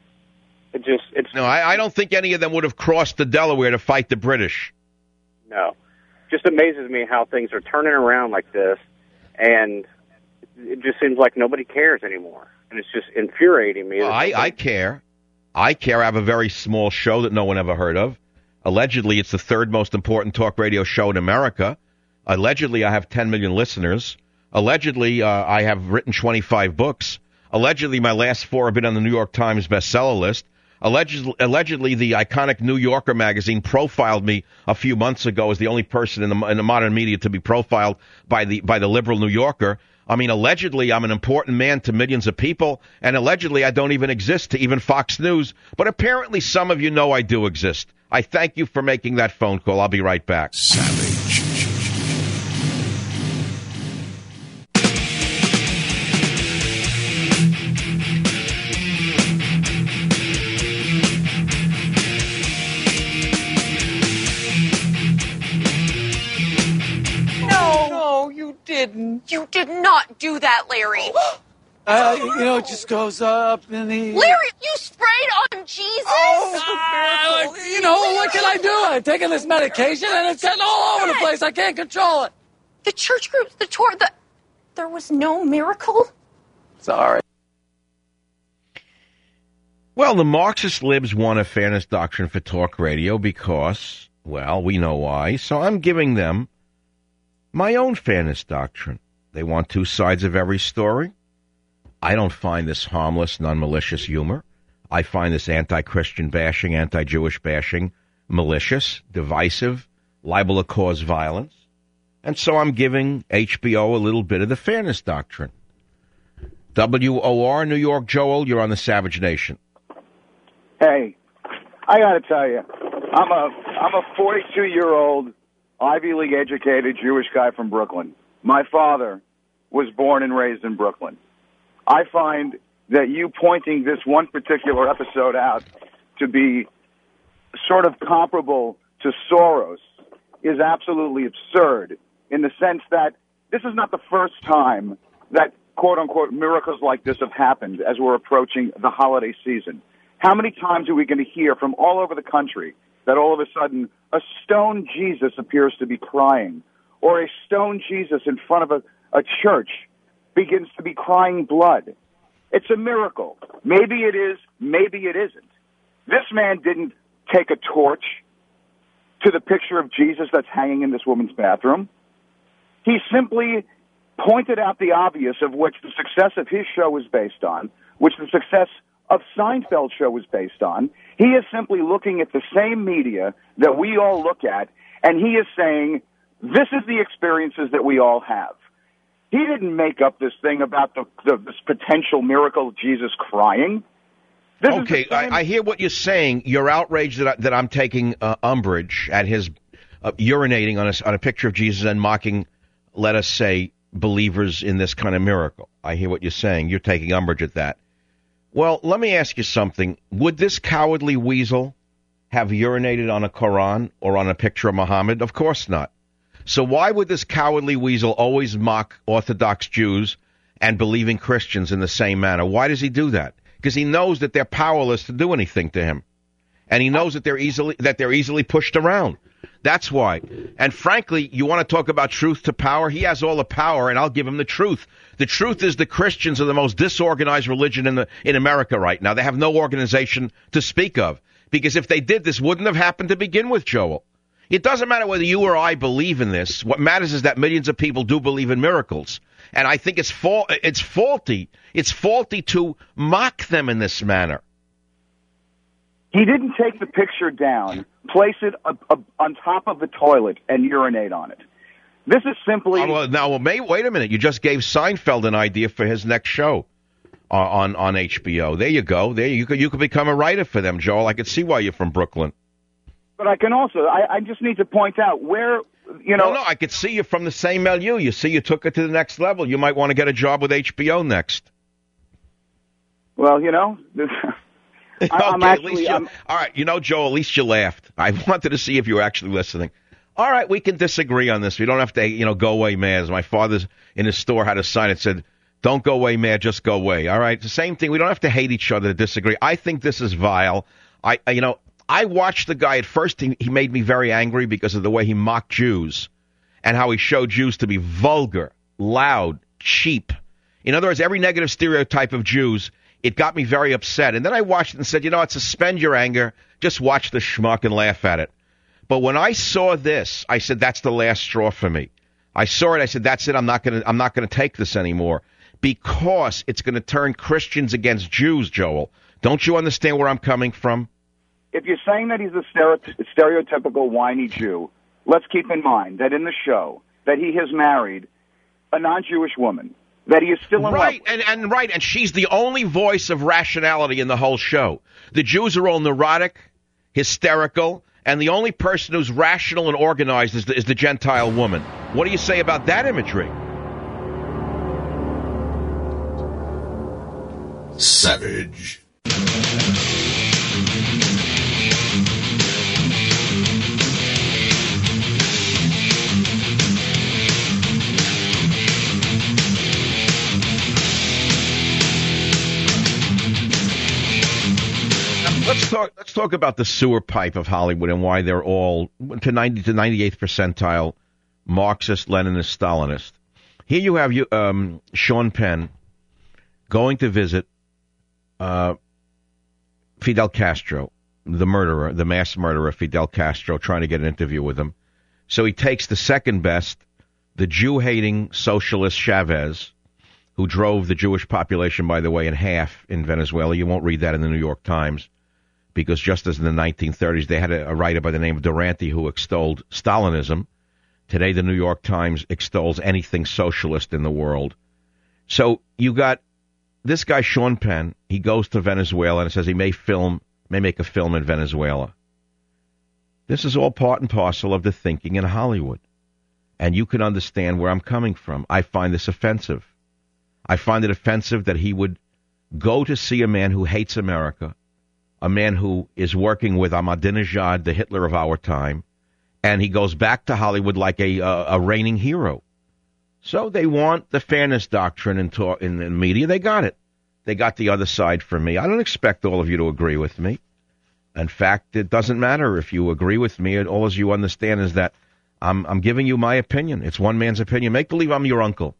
It just it's No, I, I don't think any of them would have crossed the Delaware to fight the British. No. Just amazes me how things are turning around like this, and it just seems like nobody cares anymore. And it's just infuriating me. Well, I, I care. I care. I have a very small show that no one ever heard of. Allegedly, it's the third most important talk radio show in America. Allegedly, I have ten million listeners. Allegedly, uh, I have written twenty-five books. Allegedly, my last four have been on the New York Times bestseller list. Allegedly, allegedly, the iconic New Yorker magazine profiled me a few months ago as the only person in the, in the modern media to be profiled by the by the liberal New Yorker. I mean, allegedly, I'm an important man to millions of people, and allegedly, I don't even exist to even Fox News. But apparently, some of you know I do exist. I thank you for making that phone call. I'll be right back. Savage. No, no, you didn't. You did not do that, Larry. Uh, you know, it just goes up in the... Larry, you sprayed on Jesus? Oh, uh, you know, what can I do? I'm taking this medication and it's getting all over the place. I can't control it. The church groups, the tour, the... There was no miracle? Sorry. Well, the Marxist libs want a fairness doctrine for talk radio because, well, we know why. So I'm giving them my own fairness doctrine. They want two sides of every story. I don't find this harmless, non-malicious humor. I find this anti-Christian bashing, anti-Jewish bashing malicious, divisive, liable to cause violence. And so I'm giving H B O a little bit of the fairness doctrine. W O R, New York, Joel, you're on the Savage Nation. Hey, I got to tell you, I'm a I'm a forty-two-year-old Ivy League educated Jewish guy from Brooklyn. My father was born and raised in Brooklyn. I find that you pointing this one particular episode out to be sort of comparable to Soros is absolutely absurd in the sense that this is not the first time that quote-unquote miracles like this have happened as we're approaching the holiday season. How many times are we going to hear from all over the country that all of a sudden a stone Jesus appears to be crying, or a stone Jesus in front of a, a church begins to be crying blood? It's a miracle. Maybe it is, maybe it isn't. This man didn't take a torch to the picture of Jesus that's hanging in this woman's bathroom. He simply pointed out the obvious, of which the success of his show was based on, which the success of Seinfeld's show was based on. He is simply looking at the same media that we all look at, and he is saying, this is the experiences that we all have. He didn't make up this thing about the, the this potential miracle of Jesus crying. This okay, I, I hear what you're saying. You're outraged that, I, that I'm taking uh, umbrage at his uh, urinating on a, on a picture of Jesus and mocking, let us say, believers in this kind of miracle. I hear what you're saying. You're taking umbrage at that. Well, let me ask you something. Would this cowardly weasel have urinated on a Quran or on a picture of Muhammad? Of course not. So why would this cowardly weasel always mock Orthodox Jews and believing Christians in the same manner? Why does he do that? Because he knows that they're powerless to do anything to him. And he knows that they're easily that they're easily pushed around. That's why. And frankly, you want to talk about truth to power? He has all the power, and I'll give him the truth. The truth is the Christians are the most disorganized religion in the in America right now. They have no organization to speak of. Because if they did, this wouldn't have happened to begin with, Joel. It doesn't matter whether you or I believe in this. What matters is that millions of people do believe in miracles. And I think it's fa- it's faulty. It's faulty to mock them in this manner. He didn't take the picture down, place it a, a, on top of the toilet, and urinate on it. This is simply... Oh, well, now, well, may, wait a minute. You just gave Seinfeld an idea for his next show uh, on, on H B O. There you go. There you could, you could become a writer for them, Joel. I could see why you're from Brooklyn. But I can also, I, I just need to point out where, you know... No, no, I could see you from the same milieu. You see, you took it to the next level. You might want to get a job with H B O next. Well, you know... This, I, okay, I'm actually... at I'm, least all right, you know, Joel, at least you laughed. I wanted to see if you were actually listening. All right, we can disagree on this. We don't have to, you know, go away mad. As my father's in his store had a sign that said, don't go away mad, just go away. All right, it's the same thing. We don't have to hate each other to disagree. I think this is vile. I, I you know... I watched the guy. At first, he, he made me very angry because of the way he mocked Jews and how he showed Jews to be vulgar, loud, cheap. In other words, every negative stereotype of Jews, it got me very upset. And then I watched it and said, you know what, suspend your anger. Just watch the schmuck and laugh at it. But when I saw this, I said, that's the last straw for me. I saw it. I said, that's it. I'm not going to I'm not going to take this anymore because it's going to turn Christians against Jews, Joel. Don't you understand where I'm coming from? If you're saying that he's a stereotypical whiny Jew, let's keep in mind that in the show that he has married a non-Jewish woman, that he is still in right, love with. And, and right, and she's the only voice of rationality in the whole show. The Jews are all neurotic, hysterical, and the only person who's rational and organized is the, is the Gentile woman. What do you say about that imagery? Savage. talk. Let's talk about the sewer pipe of Hollywood and why they're all to ninety to ninety-eighth percentile Marxist, Leninist, Stalinist. Here you have you um, Sean Penn going to visit uh, Fidel Castro, the murderer, the mass murderer Fidel Castro, trying to get an interview with him. So he takes the second best, the Jew-hating socialist Chavez, who drove the Jewish population, by the way, in half in Venezuela. You won't read that in the New York Times, because just as in the nineteen thirties, they had a, a writer by the name of Durante who extolled Stalinism. Today, the New York Times extols anything socialist in the world. So you got this guy, Sean Penn. He goes to Venezuela and says he may film, may make a film in Venezuela. This is all part and parcel of the thinking in Hollywood. And you can understand where I'm coming from. I find this offensive. I find it offensive that he would go to see a man who hates America, a man who is working with Ahmadinejad, the Hitler of our time, and he goes back to Hollywood like a, a, a reigning hero. So they want the fairness doctrine in, talk, in the media. They got it. They got the other side for me. I don't expect all of you to agree with me. In fact, it doesn't matter if you agree with me. All as you understand is that I'm, I'm giving you my opinion. It's one man's opinion. Make believe I'm your uncle.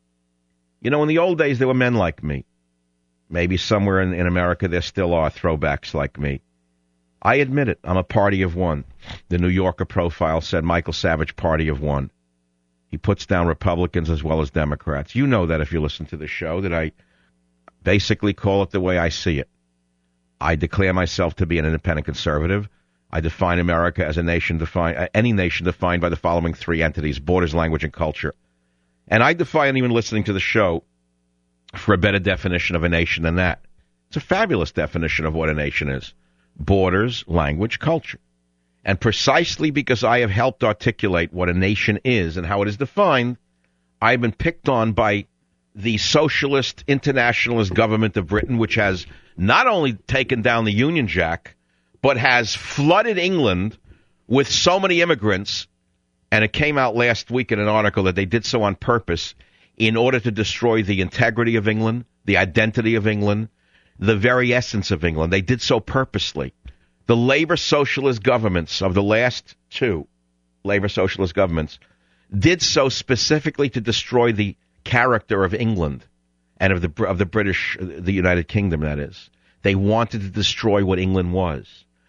You know, in the old days, there were men like me. Maybe somewhere in, in America there still are throwbacks like me. I admit it. I'm a party of one. The New Yorker profile said Michael Savage, party of one. He puts down Republicans as well as Democrats. You know that if you listen to the show, that I basically call it the way I see it. I declare myself to be an independent conservative. I define America as a nation defined, any nation defined by the following three entities: borders, language, and culture. And I defy anyone listening to the show for a better definition of a nation than that. It's a fabulous definition of what a nation is: borders, language, culture. And precisely because I have helped articulate what a nation is and how it is defined, I've been picked on by the socialist internationalist government of Britain, which has not only taken down the Union Jack, but has flooded England with so many immigrants. And it came out last week in an article that they did so on purpose in order to destroy the integrity of England, the identity of England, the very essence of England. They did so purposely. The labor socialist governments of the last two labor socialist governments did so specifically to destroy the character of England and of the of the British, the United Kingdom, that is. They wanted to destroy what England was.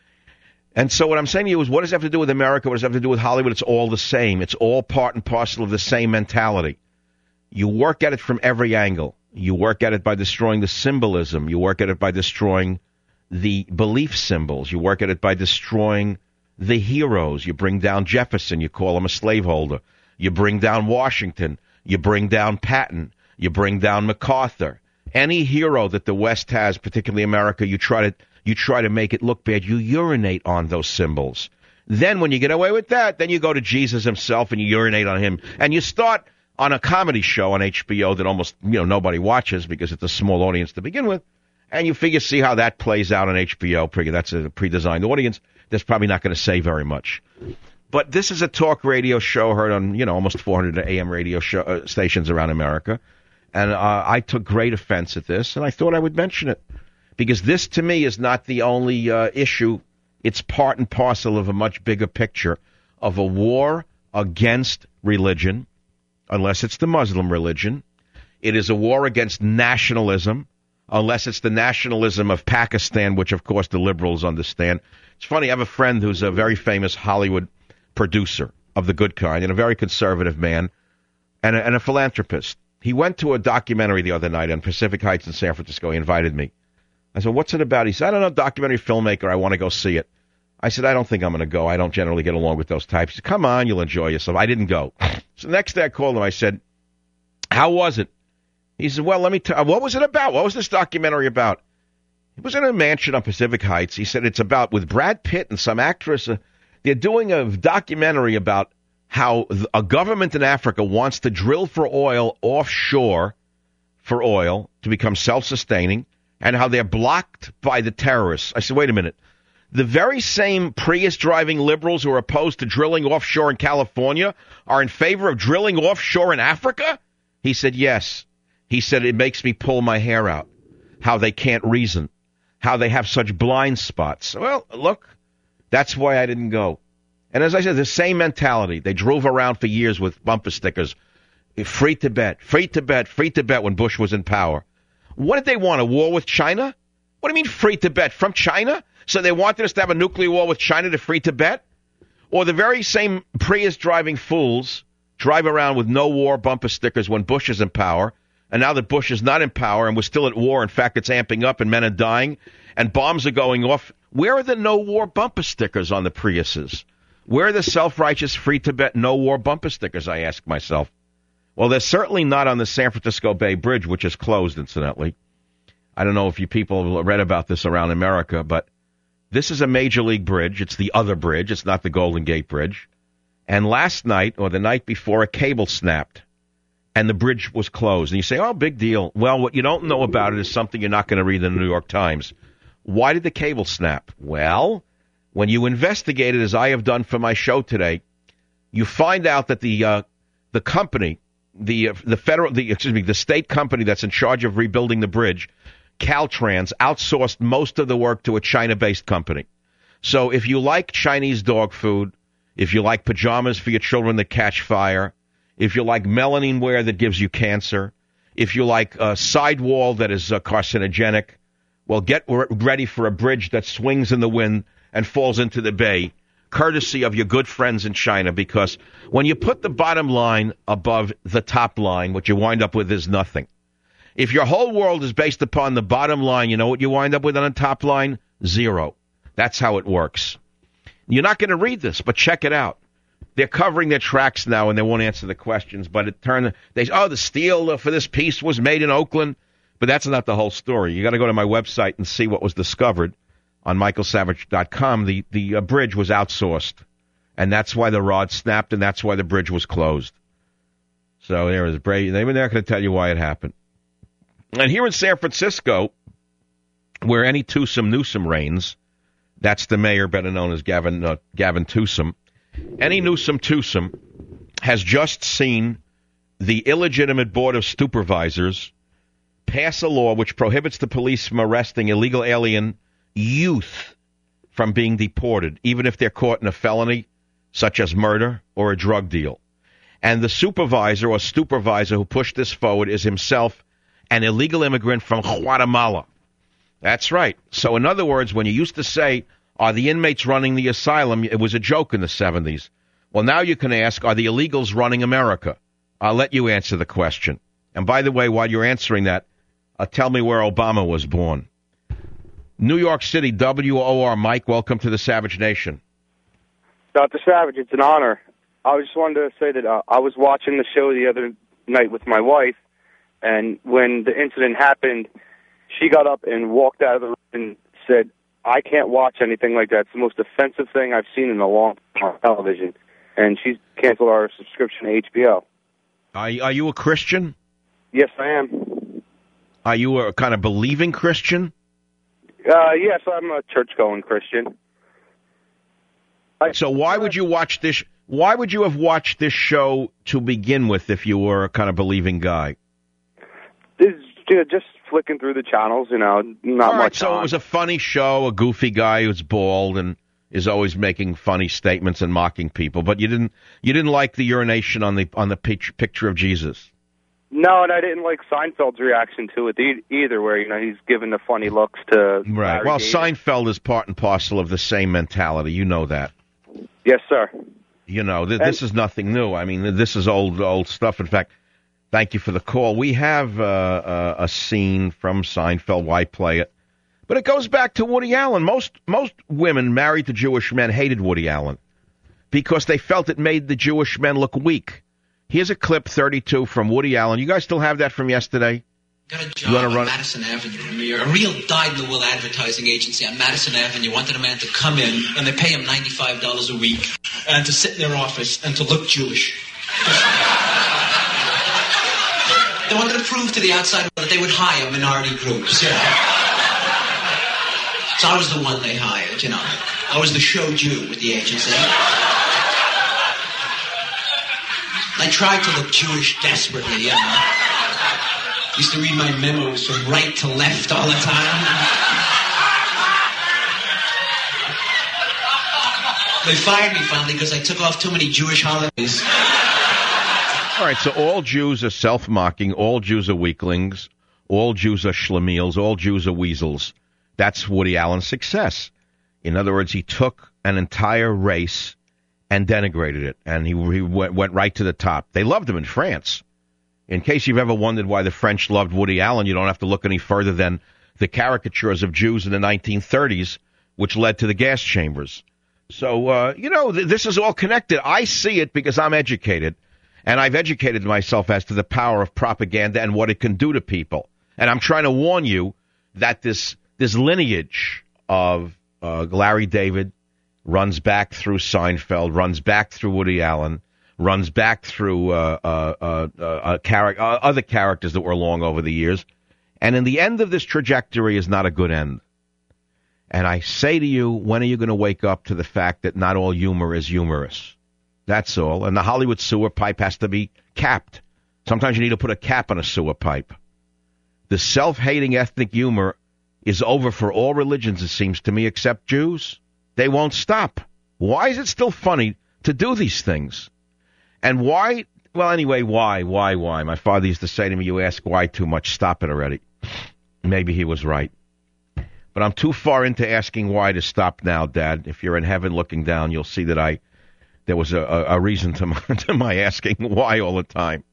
And so what I'm saying to you is, what does it have to do with America? What does it have to do with Hollywood? It's all the same. It's all part and parcel of the same mentality. You work at it from every angle. You work at it by destroying the symbolism. You work at it by destroying the belief symbols. You work at it by destroying the heroes. You bring down Jefferson. You call him a slaveholder. You bring down Washington. You bring down Patton. You bring down MacArthur. Any hero that the West has, particularly America, you try to you try to make it look bad. You urinate on those symbols. Then when you get away with that, then you go to Jesus himself and you urinate on him. And you start on a comedy show on H B O that almost you know nobody watches because it's a small audience to begin with. And you figure, see how that plays out on H B O. That's a pre-designed audience. That's probably not going to say very much. But this is a talk radio show heard on, you know, almost four hundred A M radio show, uh, stations around America. And uh, I took great offense at this, and I thought I would mention it. Because this, to me, is not the only uh, issue. It's part and parcel of a much bigger picture of a war against religion, unless it's the Muslim religion. It is a war against nationalism, unless it's the nationalism of Pakistan, which, of course, the liberals understand. It's funny, I have a friend who's a very famous Hollywood producer of the good kind and a very conservative man and a, and a philanthropist. He went to a documentary the other night on Pacific Heights in San Francisco. He invited me. I said, what's it about? He said, I don't know, documentary filmmaker. I want to go see it. I said, I don't think I'm going to go. I don't generally get along with those types. He said, come on, you'll enjoy yourself. I didn't go. So the next day I called him. I said, how was it? He said, well, let me tell you, what was it about? What was this documentary about? It was in a mansion on Pacific Heights. He said it's about, with Brad Pitt and some actress, uh, they're doing a documentary about how a government in Africa wants to drill for oil offshore for oil to become self-sustaining, and how they're blocked by the terrorists. I said, wait a minute. The very same Prius-driving liberals who are opposed to drilling offshore in California are in favor of drilling offshore in Africa? He said, yes. He said, it makes me pull my hair out, how they can't reason, how they have such blind spots. Well, look, that's why I didn't go. And as I said, the same mentality. They drove around for years with bumper stickers. Free Tibet, free Tibet, free Tibet when Bush was in power. What did they want, a war with China? What do you mean free Tibet? From China? So they wanted us to have a nuclear war with China to free Tibet? Or the very same Prius-driving fools drive around with no war bumper stickers when Bush is in power, and now that Bush is not in power and we're still at war, in fact, it's amping up and men are dying and bombs are going off. Where are the no war bumper stickers on the Priuses? Where are the self-righteous free Tibet no war bumper stickers, I ask myself? Well, they're certainly not on the San Francisco Bay Bridge, which is closed, incidentally. I don't know if you people read about this around America, but this is a major league bridge. It's the other bridge. It's not the Golden Gate Bridge. And last night, or the night before, a cable snapped, and the bridge was closed. And you say, oh, big deal. Well, what you don't know about it is something you're not going to read in the New York Times. Why did the cable snap? Well, when you investigate it, as I have done for my show today, you find out that the uh, the company... The uh, the federal the excuse me the state company that's in charge of rebuilding the bridge, Caltrans, outsourced most of the work to a China-based company. So if you like Chinese dog food, if you like pajamas for your children that catch fire, if you like melanin wear that gives you cancer, if you like a sidewall that is uh, carcinogenic, well, get ready for a bridge that swings in the wind and falls into the bay, courtesy of your good friends in China, because when you put the bottom line above the top line, what you wind up with is nothing. If your whole world is based upon the bottom line, you know what you wind up with on the top line? Zero. That's how it works. You're not going to read this, but check it out. They're covering their tracks now, and they won't answer the questions, but it turned, they say, oh, the steel for this piece was made in Oakland, but that's not the whole story. You got to go to my website and see what was discovered. On michael savage dot com, the, the uh, bridge was outsourced, and that's why the rod snapped, and that's why the bridge was closed. So there is Brady. They're not going to tell you why it happened. And here in San Francisco, where any Tucson Newsom reigns, that's the mayor, better known as Gavin uh, Gavin Newsom, any Newsom Tucson has just seen the illegitimate Board of Supervisors pass a law which prohibits the police from arresting illegal alien youth from being deported, even if they're caught in a felony such as murder or a drug deal. And the supervisor or supervisor who pushed this forward is himself an illegal immigrant from Guatemala. That's right. So in other words, when you used to say, are the inmates running the asylum, it was a joke in the seventies. Well, now you can ask, are the illegals running America? I'll let you answer the question. And by the way, while you're answering that, uh, tell me where Obama was born. New York City, W O R, Mike, welcome to the Savage Nation. Doctor Savage, it's an honor. I just wanted to say that uh, I was watching the show the other night with my wife, and when the incident happened, she got up and walked out of the room and said, I can't watch anything like that. It's the most offensive thing I've seen in a long time on television. And she's canceled our subscription to H B O. Are, are you a Christian? Yes, I am. Are you a kind of believing Christian? Uh, yes, I'm a church-going Christian. I, so why would you watch this? Why would you have watched this show to begin with if you were a kind of believing guy? This, just flicking through the channels, you know, not All right, much so on. It was a funny show, a goofy guy who's bald and is always making funny statements and mocking people. But you didn't you didn't like the urination on the on the picture of Jesus. No, and I didn't like Seinfeld's reaction to it e- either, where, you know, he's giving the funny looks to Right. Larry Well, David. Seinfeld is part and parcel of the same mentality. You know that. Yes, sir. You know, th- this is nothing new. I mean, this is old old stuff. In fact, thank you for the call. We have uh, uh, a scene from Seinfeld. Why play it? But it goes back to Woody Allen. Most most women married to Jewish men hated Woody Allen because they felt it made the Jewish men look weak. Here's a clip thirty-two from Woody Allen. You guys still have that from yesterday? Got a job on run? Madison Avenue. A real dyed-in-the-wool advertising agency on Madison Avenue wanted a man to come in, and they pay him ninety-five dollars a week, and to sit in their office and to look Jewish. They wanted to prove to the outside world that they would hire minority groups, you know. So I was the one they hired, you know. I was the show Jew with the agency. I tried to look Jewish desperately, you know. Used to read my memos from right to left all the time. They fired me finally because I took off too many Jewish holidays. All right, so all Jews are self-mocking, all Jews are weaklings, all Jews are schlemiels, all Jews are weasels. That's Woody Allen's success. In other words, he took an entire race and denigrated it, and he, he went, went right to the top. They loved him in France. In case you've ever wondered why the French loved Woody Allen, you don't have to look any further than the caricatures of Jews in the nineteen thirties, which led to the gas chambers. So, uh, you know, th- this is all connected. I see it because I'm educated, and I've educated myself as to the power of propaganda and what it can do to people. And I'm trying to warn you that this this lineage of uh, Larry David runs back through Seinfeld, runs back through Woody Allen, runs back through uh, uh, uh, uh, char- uh, other characters that were along over the years. And in the end of this trajectory is not a good end. And I say to you, when are you going to wake up to the fact that not all humor is humorous? That's all. And the Hollywood sewer pipe has to be capped. Sometimes you need to put a cap on a sewer pipe. The self-hating ethnic humor is over for all religions, it seems to me, except Jews. They won't stop. Why is it still funny to do these things? And why? Well, anyway, why, why, why? My father used to say to me, you ask why too much, stop it already. Maybe he was right. But I'm too far into asking why to stop now, Dad. If you're in heaven looking down, you'll see that I there was a, a, a reason to my, to my asking why all the time.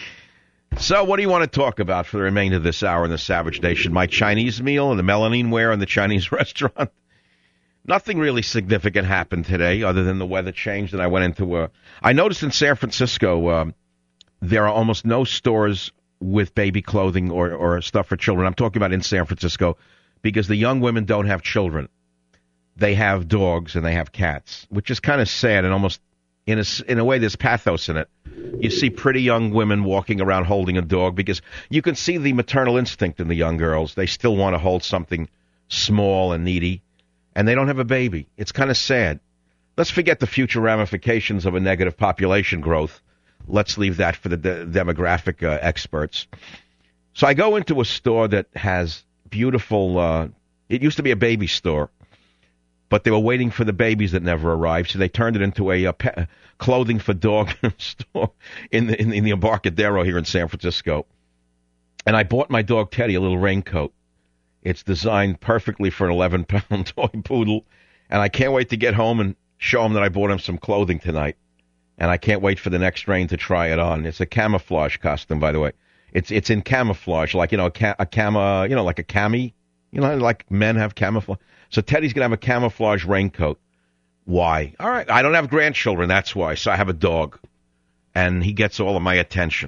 So what do you want to talk about for the remainder of this hour in the Savage Nation? My Chinese meal and the melamine wear in the Chinese restaurant? Nothing really significant happened today other than the weather changed, and I went into a... I noticed in San Francisco uh, there are almost no stores with baby clothing or, or stuff for children. I'm talking about in San Francisco because the young women don't have children. They have dogs and they have cats, which is kind of sad and almost, in a, in a way, there's pathos in it. You see pretty young women walking around holding a dog because you can see the maternal instinct in the young girls. They still want to hold something small and needy, and they don't have a baby. It's kind of sad. Let's forget the future ramifications of a negative population growth. Let's leave that for the de- demographic uh, experts. So I go into a store that has beautiful, uh, it used to be a baby store, but they were waiting for the babies that never arrived, so they turned it into a, a pe- clothing for dog store in the, in, in the Embarcadero here in San Francisco. And I bought my dog Teddy a little raincoat. It's designed perfectly for an eleven-pound toy poodle, and I can't wait to get home and show him that I bought him some clothing tonight. And I can't wait for the next rain to try it on. It's a camouflage costume, by the way. It's it's in camouflage, like, you know, a, ca- a cama, you know, like a cami. You know, like men have camouflage. So Teddy's going to have a camouflage raincoat. Why? All right, I don't have grandchildren, that's why. So I have a dog. And he gets all of my attention.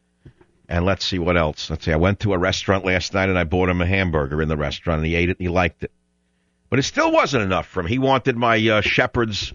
And let's see what else. Let's see, I went to a restaurant last night and I bought him a hamburger in the restaurant, and he ate it and he liked it. But it still wasn't enough for him. He wanted my uh, shepherd's,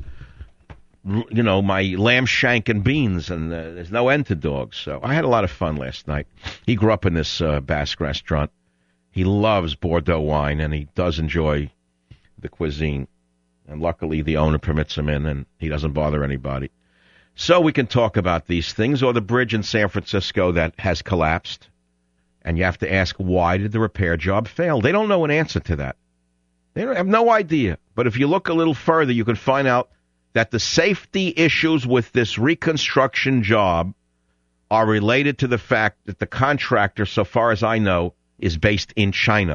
you know, my lamb shank and beans, and uh, there's no end to dogs. So I had a lot of fun last night. He grew up in this uh, Basque restaurant. He loves Bordeaux wine, and he does enjoy the cuisine. And luckily, the owner permits him in, and he doesn't bother anybody. So we can talk about these things, or the bridge in San Francisco that has collapsed. And you have to ask, why did the repair job fail? They don't know an answer to that. They have no idea. But if you look a little further, you can find out that the safety issues with this reconstruction job are related to the fact that the contractor, so far as I know, is based in China.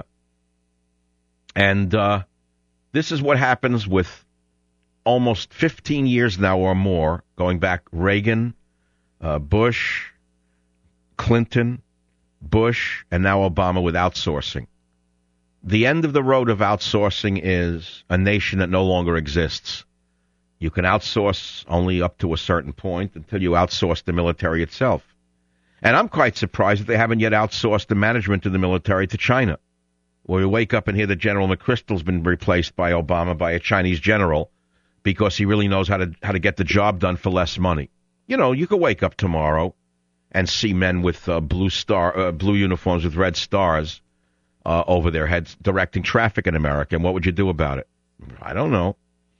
And uh, this is what happens with almost fifteen years now or more, going back Reagan, uh, Bush, Clinton, Bush, and now Obama with outsourcing. The end of the road of outsourcing is a nation that no longer exists. You can outsource only up to a certain point until you outsource the military itself. And I'm quite surprised that they haven't yet outsourced the management of the military to China, where you wake up and hear that General McChrystal's been replaced by Obama by a Chinese general because he really knows how to how to get the job done for less money. You know, you could wake up tomorrow and see men with uh, blue star uh, blue uniforms with red stars uh, over their heads directing traffic in America, and what would you do about it? I don't know.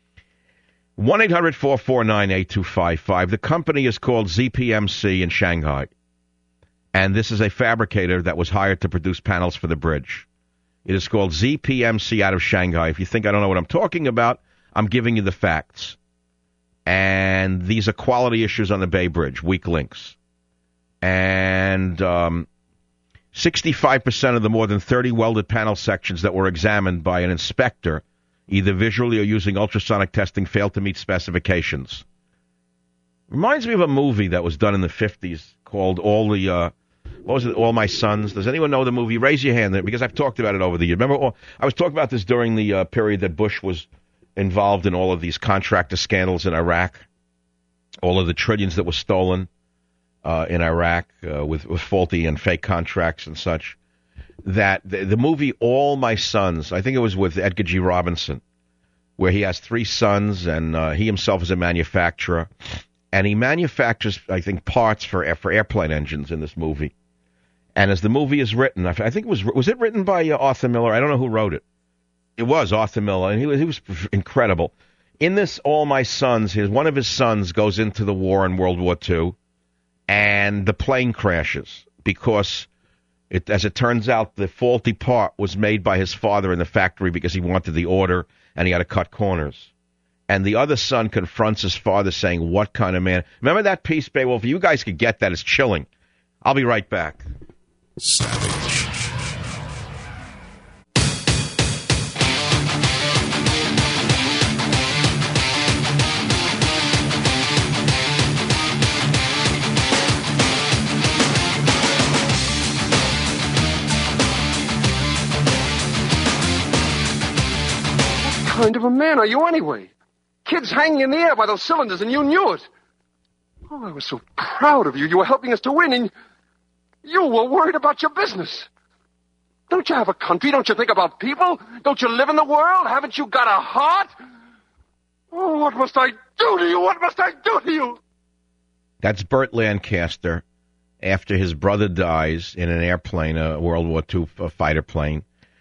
one eight hundred four four nine eight two five five. The company is called Z P M C in Shanghai. And this is a fabricator that was hired to produce panels for the bridge. It is called Z P M C out of Shanghai. If you think I don't know what I'm talking about, I'm giving you the facts. And these are quality issues on the Bay Bridge, weak links. And um, sixty-five percent of the more than thirty welded panel sections that were examined by an inspector, either visually or using ultrasonic testing, failed to meet specifications. Reminds me of a movie that was done in the fifties called All the, uh, what was it, All My Sons. Does anyone know the movie? Raise your hand, because I've talked about it over the years. Remember, all, I was talking about this during the uh, period that Bush was involved in all of these contractor scandals in Iraq, all of the trillions that were stolen uh, in Iraq uh, with, with faulty and fake contracts and such. That the, the movie All My Sons, I think it was with Edgar G. Robinson, where he has three sons and uh, he himself is a manufacturer. And he manufactures, I think, parts for for airplane engines in this movie. And as the movie is written, I think it was was it written by uh, Arthur Miller? I don't know who wrote it. It was Arthur Miller, and he was he was incredible. In this, All My Sons, his one of his sons goes into the war in World War Two, and the plane crashes because, it, as it turns out, the faulty part was made by his father in the factory because he wanted the order and he had to cut corners. And the other son confronts his father saying, what kind of man? Remember that piece, Beowulf? You guys could get that. It's chilling. I'll be right back. Savage. What kind of a man are you anyway? Kids hanging in the air by those cylinders, and you knew it. Oh, I was so proud of you. You were helping us to win, and you were worried about your business. Don't you have a country? Don't you think about people? Don't you live in the world? Haven't you got a heart? Oh, what must I do to you? What must I do to you? That's Burt Lancaster after his brother dies in an airplane, a World War Two fighter plane,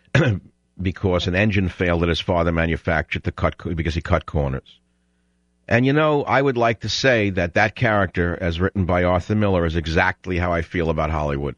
because an engine failed that his father manufactured to cut because he cut corners. And, you know, I would like to say that that character, as written by Arthur Miller, is exactly how I feel about Hollywood.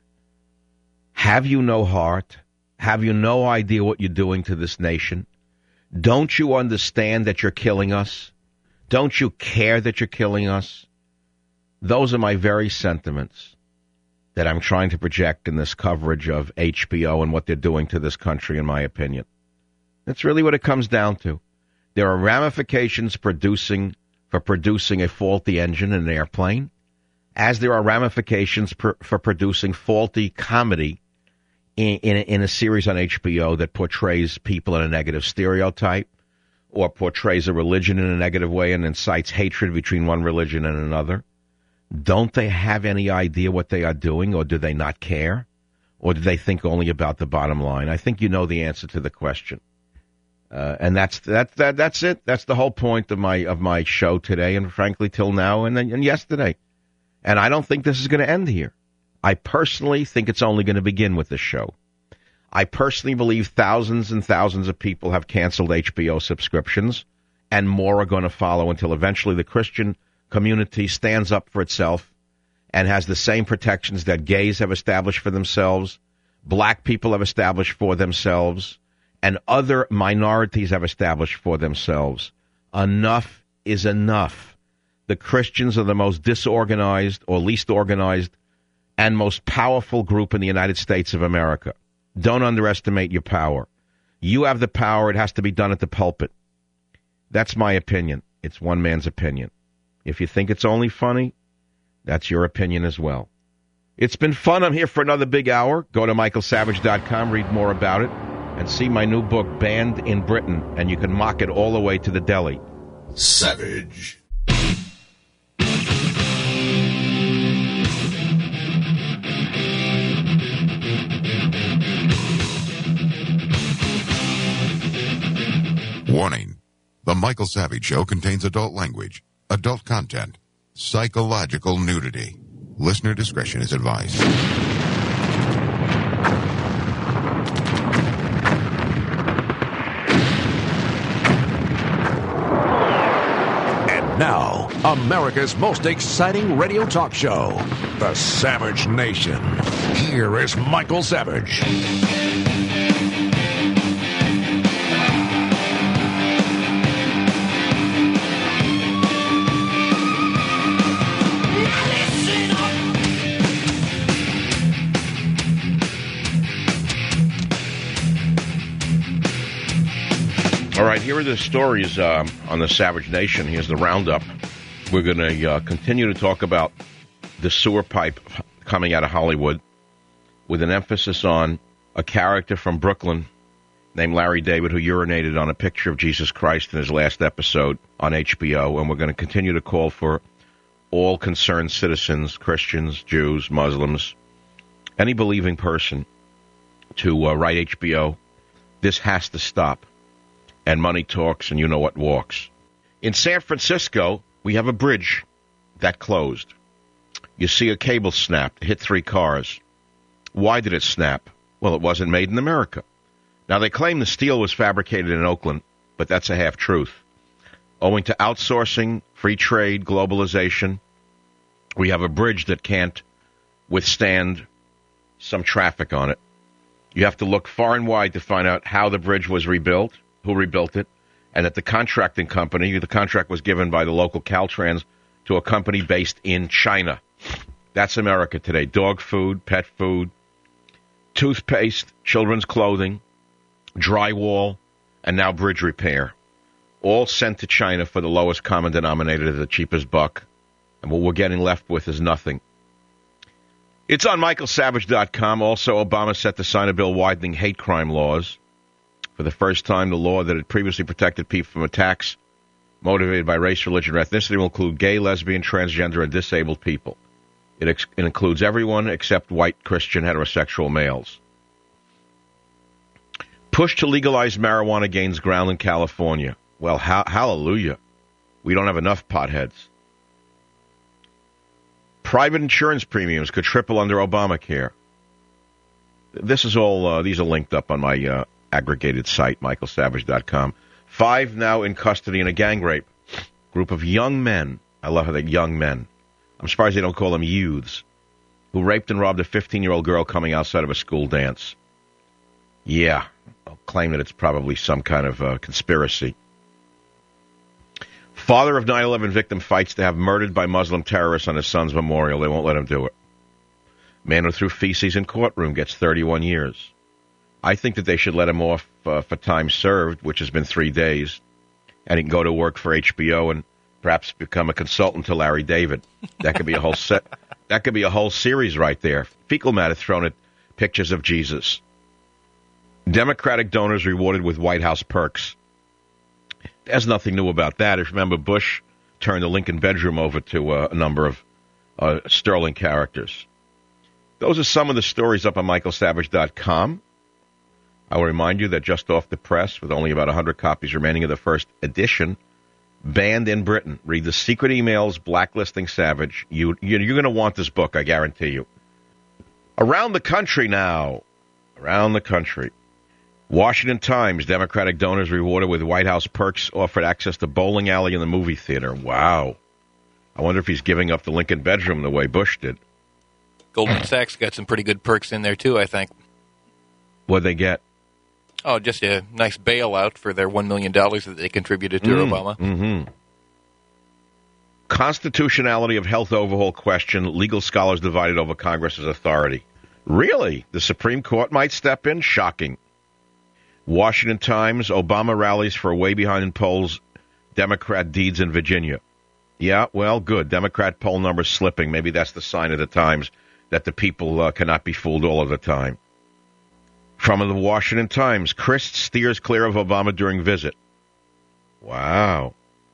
Have you no heart? Have you no idea what you're doing to this nation? Don't you understand that you're killing us? Don't you care that you're killing us? Those are my very sentiments that I'm trying to project in this coverage of H B O and what they're doing to this country, in my opinion. That's really what it comes down to. There are ramifications producing for producing a faulty engine in an airplane, as there are ramifications per, for producing faulty comedy in, in, in a series on H B O that portrays people in a negative stereotype or portrays a religion in a negative way and incites hatred between one religion and another. Don't they have any idea what they are doing, or do they not care? Or do they think only about the bottom line? I think you know the answer to the question. Uh, and that's that, that that's it. That's the whole point of my of my show today, and frankly, till now and, and yesterday. And I don't think this is going to end here. I personally think it's only going to begin with this show. I personally believe thousands and thousands of people have canceled H B O subscriptions, and more are going to follow until eventually the Christian community stands up for itself and has the same protections that gays have established for themselves, black people have established for themselves, and other minorities have established for themselves. Enough is enough. The Christians are the most disorganized or least organized and most powerful group in the United States of America. Don't underestimate your power. You have the power. It has to be done at the pulpit. That's my opinion. It's one man's opinion. If you think it's only funny, that's your opinion as well. It's been fun. I'm here for another big hour. Go to michael savage dot com, read more about it, and see my new book, Banned in Britain, and you can mock it all the way to the deli. Savage. Warning. The Michael Savage Show contains adult language, adult content, psychological nudity. Listener discretion is advised. And now, America's most exciting radio talk show, The Savage Nation. Here is Michael Savage. here are the stories um, on the Savage Nation. Here's the roundup. We're going to uh, continue to talk about the sewer pipe coming out of Hollywood with an emphasis on a character from Brooklyn named Larry David who urinated on a picture of Jesus Christ in his last episode on H B O. And we're going to continue to call for all concerned citizens, Christians, Jews, Muslims, any believing person to uh, write H B O. This has to stop. And money talks, and you know what walks. In San Francisco, we have a bridge that closed. You see a cable snap, hit three cars. Why did it snap? Well, it wasn't made in America. Now, they claim the steel was fabricated in Oakland, but that's a half-truth. Owing to outsourcing, free trade, globalization, we have a bridge that can't withstand some traffic on it. You have to look far and wide to find out how the bridge was rebuilt, who rebuilt it, and that the contracting company, the contract was given by the local Caltrans to a company based in China. That's America today. Dog food, pet food, toothpaste, children's clothing, drywall, and now bridge repair. All sent to China for the lowest common denominator, the cheapest buck. And what we're getting left with is nothing. It's on Michael Savage dot com. Also, Obama set to sign a bill widening hate crime laws. For the first time, the law that had previously protected people from attacks motivated by race, religion, or ethnicity will include gay, lesbian, transgender, and disabled people. It, ex- it includes everyone except white, Christian, heterosexual males. Push to legalize marijuana gains ground in California. Well, ha- hallelujah. We don't have enough potheads. Private insurance premiums could triple under Obamacare. This is all, uh, these are linked up on my uh, aggregated site, Michael Savage dot com. Five now in custody in a gang rape. Group of young men. I love how they're young men. I'm surprised they don't call them youths. Who raped and robbed a fifteen-year-old girl coming outside of a school dance. Yeah, I'll claim that it's probably some kind of uh, conspiracy. Father of nine eleven victim fights to have murdered by Muslim terrorists on his son's memorial. They won't let him do it. Man who threw feces in courtroom gets thirty-one years. I think that they should let him off uh, for time served, which has been three days, and he can go to work for H B O and perhaps become a consultant to Larry David. That could be a whole set. That could be a whole series right there. Fecal matter thrown at pictures of Jesus. Democratic donors rewarded with White House perks. There's nothing new about that. If you remember, Bush turned the Lincoln bedroom over to uh, a number of uh, sterling characters. Those are some of the stories up on Michael Savage dot com. I will remind you that just off the press, with only about one hundred copies remaining of the first edition, banned in Britain. Read the secret emails blacklisting Savage. You, you, you're going to want this book, I guarantee you. Around the country now. Around the country. Washington Times, Democratic donors rewarded with White House perks offered access to bowling alley and the movie theater. Wow. I wonder if he's giving up the Lincoln bedroom the way Bush did. Goldman Sachs got some pretty good perks in there, too, I think. What'd they get? Oh, just a nice bailout for their one million dollars that they contributed to mm, Obama. Mm-hmm. Constitutionality of health overhaul question. Legal scholars divided over Congress's authority. Really? The Supreme Court might step in? Shocking. Washington Times, Obama rallies for way behind in polls Democrat deeds in Virginia. Yeah, well, good. Democrat poll numbers slipping. Maybe that's the sign of the times that the people uh, cannot be fooled all of the time. From the Washington Times, Christ steers clear of Obama during visit. Wow.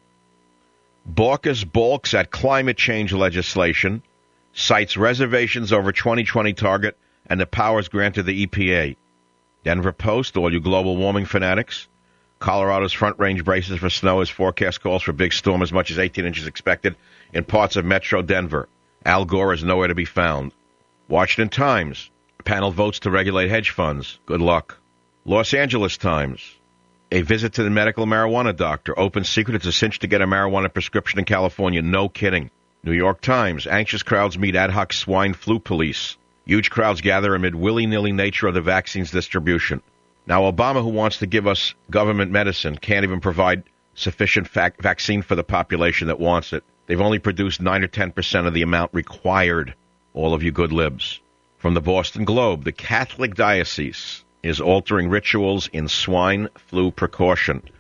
Baucus balks at climate change legislation, cites reservations over twenty twenty target and the powers granted the E P A. Denver Post, all you global warming fanatics. Colorado's Front Range braces for snow as forecast calls for big storm as much as eighteen inches expected in parts of metro Denver. Al Gore is nowhere to be found. Washington Times, panel votes to regulate hedge funds. Good luck. Los Angeles Times, a visit to the medical marijuana doctor. Open secret, it's a cinch to get a marijuana prescription in California. No kidding. New York Times, anxious crowds meet ad hoc swine flu police. Huge crowds gather amid willy-nilly nature of the vaccine's distribution. Now, Obama, who wants to give us government medicine, can't even provide sufficient fac- vaccine for the population that wants it. They've only produced nine or ten percent of the amount required, all of you good libs. From the Boston Globe, the Catholic Diocese is altering rituals in swine flu precaution.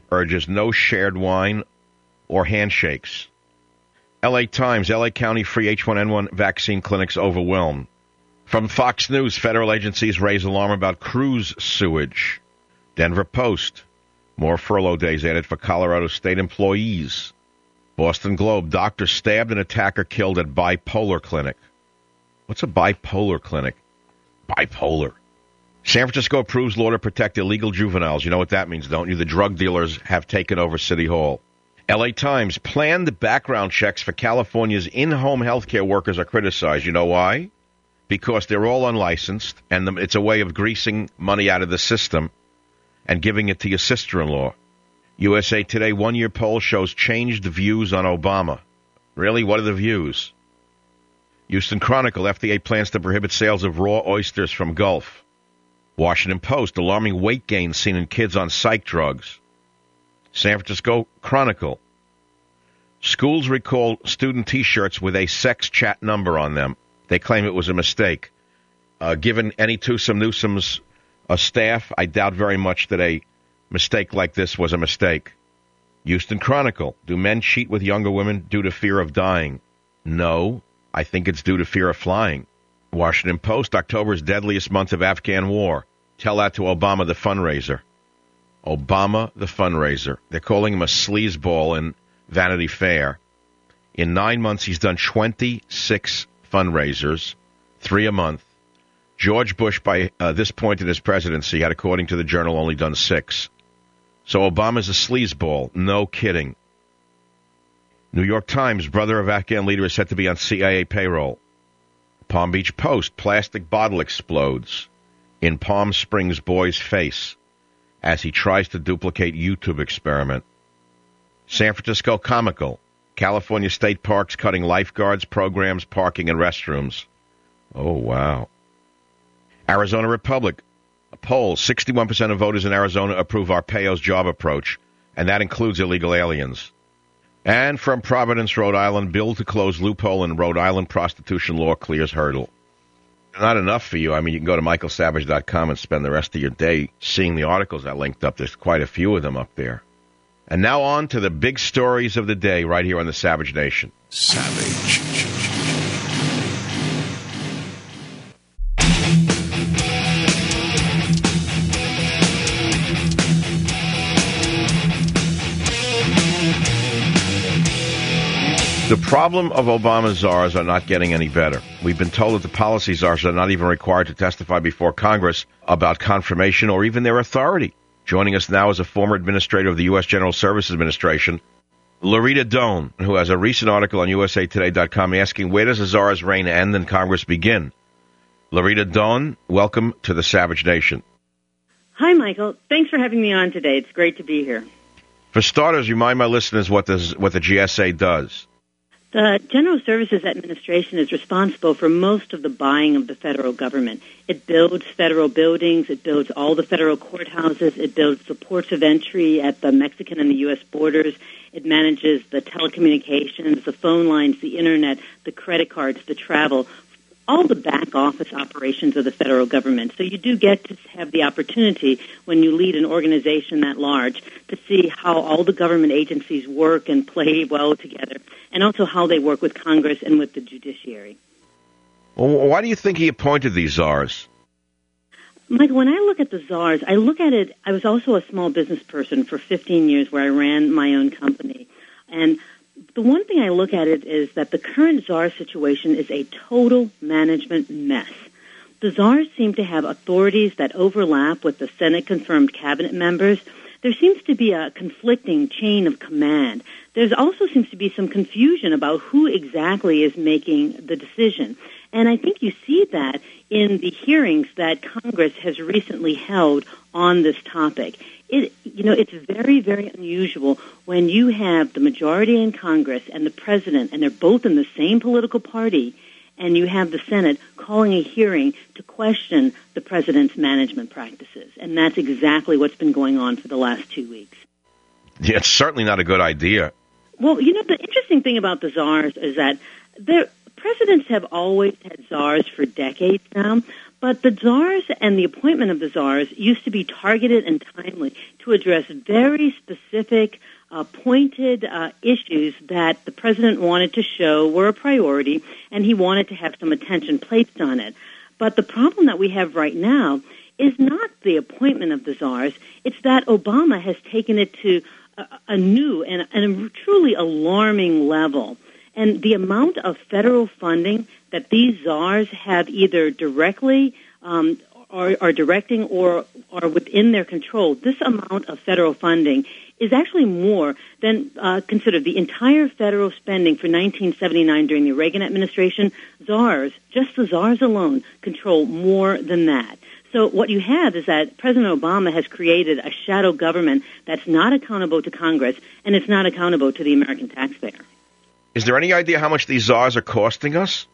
urges no shared wine or handshakes. L A Times, L A County free H one N one vaccine clinics overwhelmed. From Fox News, federal agencies raise alarm about cruise sewage. Denver Post, more furlough days added for Colorado state employees. Boston Globe, doctor stabbed and attacker killed at bipolar clinic. What's a bipolar clinic? Bipolar. San Francisco approves law to protect illegal juveniles. You know what that means, don't you? The drug dealers have taken over City Hall. L A Times, planned background checks for California's in-home healthcare workers are criticized. You know why? Because they're all unlicensed, and it's a way of greasing money out of the system and giving it to your sister-in-law. U S A Today one-year poll shows changed views on Obama. Really? What are the views? Houston Chronicle, F D A plans to prohibit sales of raw oysters from Gulf. Washington Post, alarming weight gain seen in kids on psych drugs. San Francisco Chronicle, schools recall student T-shirts with a sex chat number on them. They claim it was a mistake. Uh, given any twosome Newsom's uh, staff, I doubt very much that a mistake like this was a mistake. Houston Chronicle, do men cheat with younger women due to fear of dying? No, I think it's due to fear of flying. Washington Post, October's deadliest month of Afghan war. Tell that to Obama, the fundraiser. Obama, the fundraiser. They're calling him a sleazeball in Vanity Fair. In nine months, he's done twenty-six fundraisers, three a month. George Bush, by uh, this point in his presidency, had, according to the Journal, only done six. So Obama's a sleazeball. No kidding. New York Times, brother of Afghan leader is said to be on C I A payroll. Palm Beach Post, plastic bottle explodes in Palm Springs boy's face as he tries to duplicate YouTube experiment. San Francisco Comical, California state parks cutting lifeguards, programs, parking, and restrooms. Oh, wow. Arizona Republic, a poll, sixty-one percent of voters in Arizona approve Arpaio's job approach, and that includes illegal aliens. And from Providence, Rhode Island, bill to close loophole in Rhode Island prostitution law clears hurdle. Not enough for you. I mean, you can go to michael savage dot com and spend the rest of your day seeing the articles I linked up. There's quite a few of them up there. And now on to the big stories of the day right here on the Savage Nation. Savage. The problem of Obama's czars are not getting any better. We've been told that the policy czars are not even required to testify before Congress about confirmation or even their authority. Joining us now is a former administrator of the U S General Services Administration, Loretta Doan, who has a recent article on U S A Today dot com asking, where does the czar's reign end and Congress begin? Loretta Doan, welcome to the Savage Nation. Hi, Michael. Thanks for having me on today. It's great to be here. For starters, remind my listeners what, this, what the G S A does. The General Services Administration is responsible for most of the buying of the federal government. It builds federal buildings. It builds all the federal courthouses. It builds the ports of entry at the Mexican and the U S borders. It manages the telecommunications, the phone lines, the Internet, the credit cards, the travel, all the back office operations of the federal government. So you do get to have the opportunity when you lead an organization that large to see how all the government agencies work and play well together, and also how they work with Congress and with the judiciary. Well, why do you think he appointed these czars? Michael, when I look at the czars, I look at it, I was also a small business person for fifteen years where I ran my own company. And the one thing I look at it is that the current czar situation is a total management mess. The czars seem to have authorities that overlap with the Senate-confirmed cabinet members. There seems to be a conflicting chain of command. There also seems to be some confusion about who exactly is making the decision. And I think you see that in the hearings that Congress has recently held on this topic. It, you know, it's very, very unusual when you have the majority in Congress and the president, and they're both in the same political party, and you have the Senate calling a hearing to question the president's management practices. And that's exactly what's been going on for the last two weeks. Yeah, it's certainly not a good idea. Well, you know, the interesting thing about the czars is that they're presidents have always had czars for decades now, But the czars and the appointment of the czars used to be targeted and timely to address very specific, uh, pointed uh, issues that the president wanted to show were a priority, and he wanted to have some attention placed on it. But the problem that we have right now is not the appointment of the czars. It's that Obama has taken it to a, a new and, and a truly alarming level. And the amount of federal funding that these czars have either directly um, are, are directing or are within their control, this amount of federal funding is actually more than, uh, consider the entire federal spending for nineteen seventy-nine during the Reagan administration. Czars, just the czars alone, control more than that. So what you have is that President Obama has created a shadow government that's not accountable to Congress, and it's not accountable to the American taxpayer. Is there any idea how much these czars are costing us?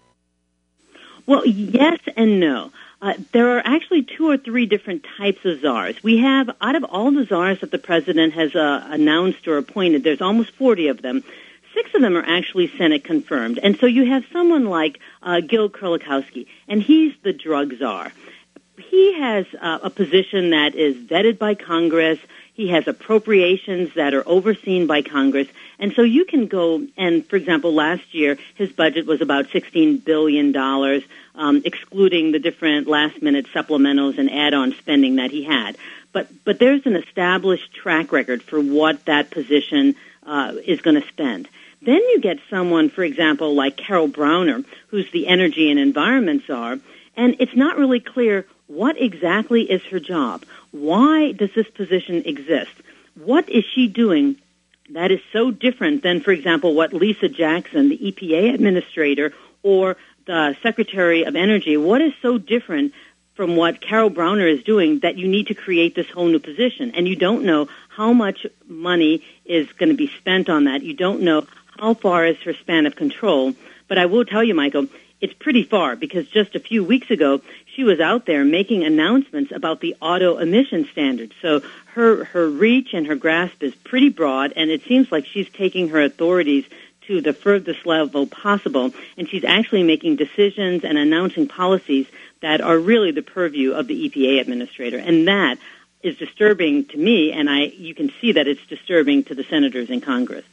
Well, yes and no. Uh, there are actually two or three different types of czars. We have, out of all the czars that the president has uh, announced or appointed, there's almost forty of them. Six of them are actually Senate confirmed. And so you have someone like uh, Gil Kurlikowski, and he's the drug czar. He has uh, a position that is vetted by Congress. He has appropriations that are overseen by Congress. And so you can go, and for example, last year his budget was about sixteen billion dollars, um, excluding the different last-minute supplementals and add-on spending that he had. But but there's an established track record for what that position uh, is going to spend. Then you get someone, for example, like Carol Browner, who's the Energy and Environment Czar, and it's not really clear what exactly is her job. Why does this position exist? What is she doing that is so different than, for example, what Lisa Jackson, the E P A administrator, or the Secretary of Energy, what is so different from what Carol Browner is doing that you need to create this whole new position? And you don't know how much money is going to be spent on that. You don't know how far is her span of control. But I will tell you, Michael, it's pretty far, because just a few weeks ago, she was out there making announcements about the auto emission standards. So her her reach and her grasp is pretty broad, and it seems like she's taking her authorities to the furthest level possible, and she's actually making decisions and announcing policies that are really the purview of the E P A administrator. And that is disturbing to me, and I you can see that it's disturbing to the senators in Congress.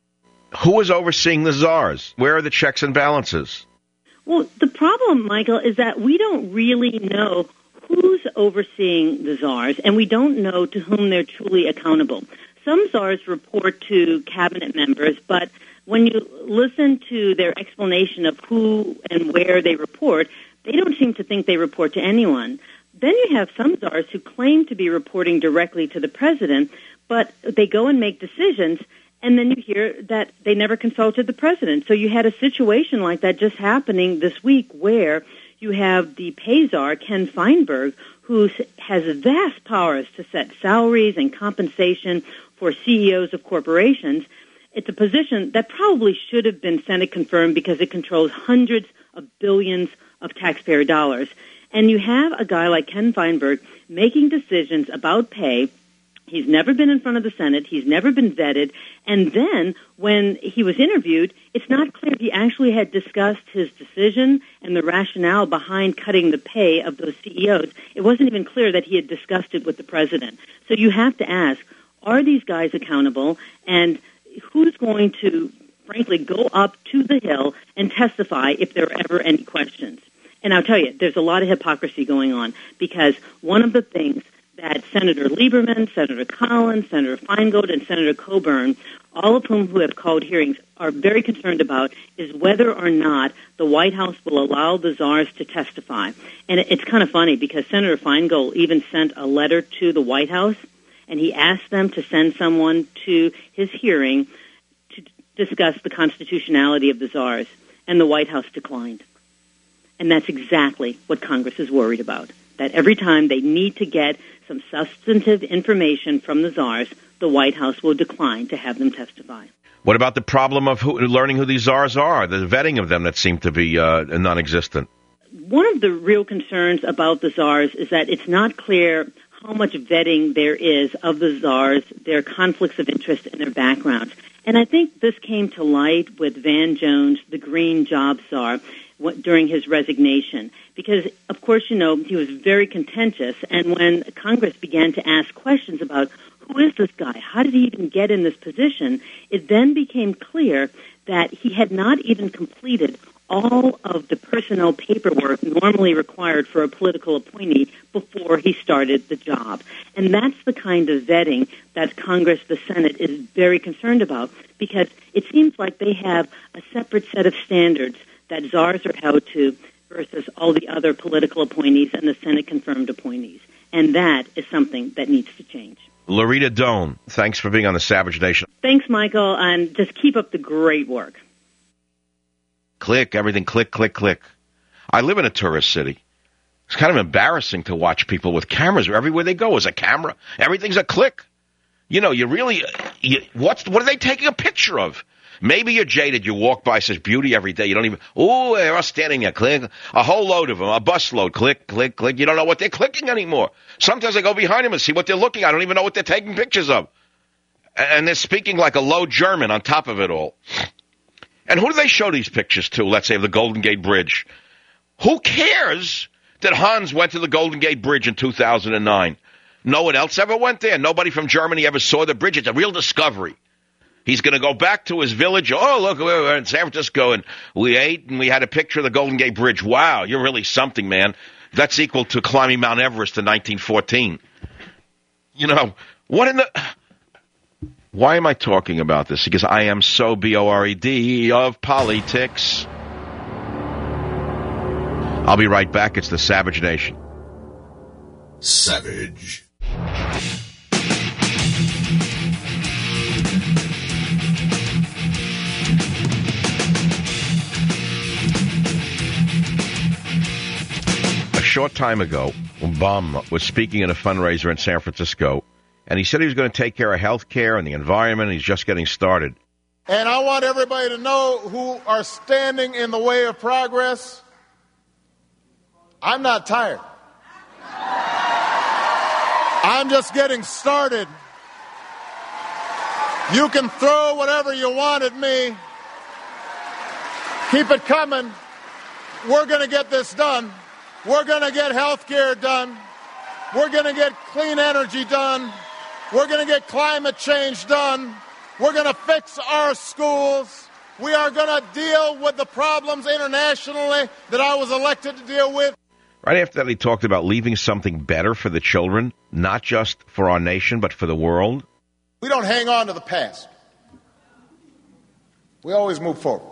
Who is overseeing the czars? Where are the checks and balances? Well, the problem, Michael, is that we don't really know who's overseeing the czars, and we don't know to whom they're truly accountable. Some czars report to cabinet members, but when you listen to their explanation of who and where they report, they don't seem to think they report to anyone. Then you have some czars who claim to be reporting directly to the president, but they go and make decisions, and then you hear that they never consulted the president. So you had a situation like that just happening this week where you have the pay czar, Ken Feinberg, who has vast powers to set salaries and compensation for C E Os of corporations. It's a position that probably should have been Senate confirmed because it controls hundreds of billions of taxpayer dollars. And you have a guy like Ken Feinberg making decisions about pay. He's never been in front of the Senate. He's never been vetted. And then when he was interviewed, it's not clear he actually had discussed his decision and the rationale behind cutting the pay of those C E Os. It wasn't even clear that he had discussed it with the president. So you have to ask, are these guys accountable? And who's going to, frankly, go up to the Hill and testify if there are ever any questions? And I'll tell you, there's a lot of hypocrisy going on, because one of the things that Senator Lieberman, Senator Collins, Senator Feingold, and Senator Coburn, all of whom who have called hearings, are very concerned about is whether or not the White House will allow the czars to testify. And it's kind of funny, because Senator Feingold even sent a letter to the White House, and he asked them to send someone to his hearing to discuss the constitutionality of the czars, and the White House declined. And that's exactly what Congress is worried about, that every time they need to get some substantive information from the czars, the White House will decline to have them testify. What about the problem of who, learning who these czars are, the vetting of them that seem to be uh, non-existent? One of the real concerns about the czars is that it's not clear how much vetting there is of the czars, their conflicts of interest, and their backgrounds. And I think this came to light with Van Jones, the Green Job Czar. what, during his resignation. Because, of course, you know, he was very contentious, and when Congress began to ask questions about who is this guy, how did he even get in this position, it then became clear that he had not even completed all of the personnel paperwork normally required for a political appointee before he started the job. And that's the kind of vetting that Congress, the Senate, is very concerned about, because it seems like they have a separate set of standards that czars are held to versus all the other political appointees and the Senate-confirmed appointees. And that is something that needs to change. Loretta Doan, thanks for being on the Savage Nation. Thanks, Michael, and just keep up the great work. Click, everything click, click, click. I live in a tourist city. It's kind of embarrassing to watch people with cameras. Everywhere they go is a camera. Everything's a click. You know, you really, you, what's, what are they taking a picture of? Maybe you're jaded. You walk by such beauty every day. You don't even, oh, they're all standing there. Click. A whole load of them. A bus load. Click, click, click. You don't know what they're clicking anymore. Sometimes I go behind them and see what they're looking at. I don't even know what they're taking pictures of. And they're speaking like a low German on top of it all. And who do they show these pictures to? Let's say of the Golden Gate Bridge. Who cares that Hans went to the Golden Gate Bridge in two thousand nine? No one else ever went there. Nobody from Germany ever saw the bridge. It's a real discovery. He's going to go back to his village. Oh, look, we're in San Francisco, and we ate, and we had a picture of the Golden Gate Bridge. Wow, you're really something, man. That's equal to climbing Mount Everest in nineteen fourteen. You know, what in the... Why am I talking about this? Because I am so B O R E D of politics. I'll be right back. It's the Savage Nation. Savage. A short time ago, Obama was speaking at a fundraiser in San Francisco, and he said he was going to take care of health care and the environment, and he's just getting started. And I want everybody to know who are standing in the way of progress. I'm not tired. I'm just getting started. You can throw whatever you want at me. Keep it coming. We're going to get this done. We're going to get health care done. We're going to get clean energy done. We're going to get climate change done. We're going to fix our schools. We are going to deal with the problems internationally that I was elected to deal with. Right after that, he talked about leaving something better for the children, not just for our nation, but for the world. We don't hang on to the past. We always move forward.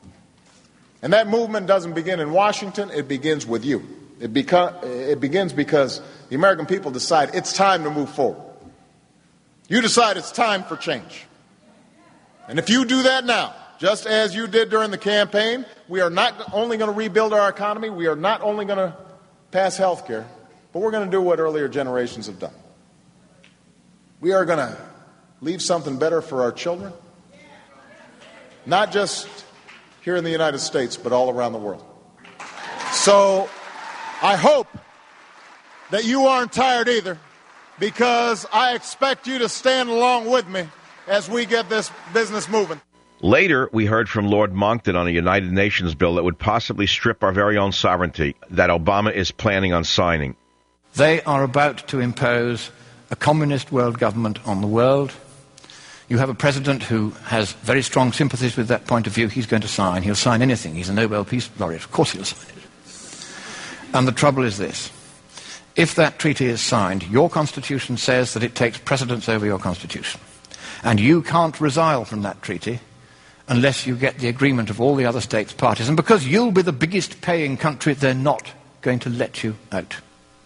And that movement doesn't begin in Washington. It begins with you. It, beco- it begins because the American people decide it's time to move forward. You decide it's time for change. And if you do that now, just as you did during the campaign, we are not only going to rebuild our economy, we are not only going to pass health care, but we're going to do what earlier generations have done. We are going to leave something better for our children, not just here in the United States, but all around the world. So I hope that you aren't tired either, because I expect you to stand along with me as we get this business moving. Later, we heard from Lord Monckton on a United Nations bill that would possibly strip our very own sovereignty that Obama is planning on signing. They are about to impose a communist world government on the world. You have a president who has very strong sympathies with that point of view. He's going to sign. He'll sign anything. He's a Nobel Peace Laureate. Of course he'll sign it. And the trouble is this. If that treaty is signed, your constitution says that it takes precedence over your constitution. And you can't resile from that treaty unless you get the agreement of all the other states' parties. And because you'll be the biggest paying country, they're not going to let you out.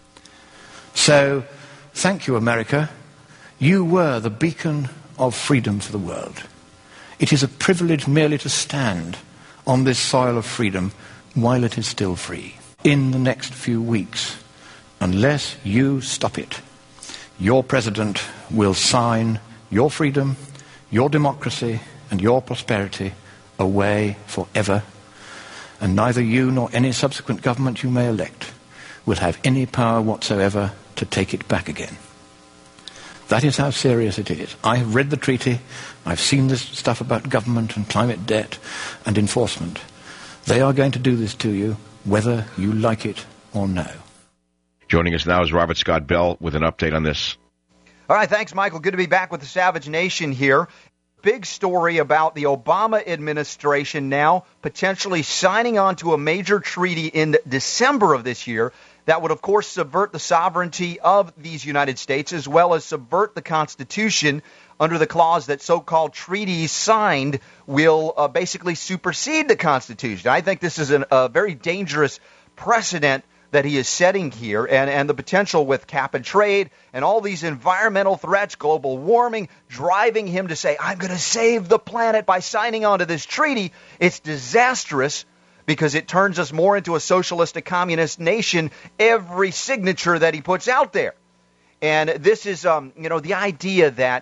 So, thank you, America. You were the beacon of freedom for the world. It is a privilege merely to stand on this soil of freedom while it is still free. In the next few weeks, unless you stop it, your president will sign your freedom, your democracy, and your prosperity away forever, and neither you nor any subsequent government you may elect will have any power whatsoever to take it back again. That is how serious it is. I have read the treaty. I've seen this stuff about government and climate debt and enforcement. They are going to do this to you, whether you like it or no. Joining us now is Robert Scott Bell with an update on this. All right, thanks, Michael. Good to be back with the Savage Nation here. Big story about the Obama administration now potentially signing on to a major treaty in December of this year that would, of course, subvert the sovereignty of these United States as well as subvert the Constitution under the clause that so-called treaties signed will uh, basically supersede the Constitution. I think this is an, a very dangerous precedent that he is setting here, and, and the potential with cap and trade and all these environmental threats, global warming, driving him to say, I'm going to save the planet by signing on to this treaty. It's disastrous because it turns us more into a socialistic communist nation every signature that he puts out there. And this is, um, you know, the idea that,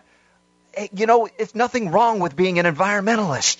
you know, it's nothing wrong with being an environmentalist.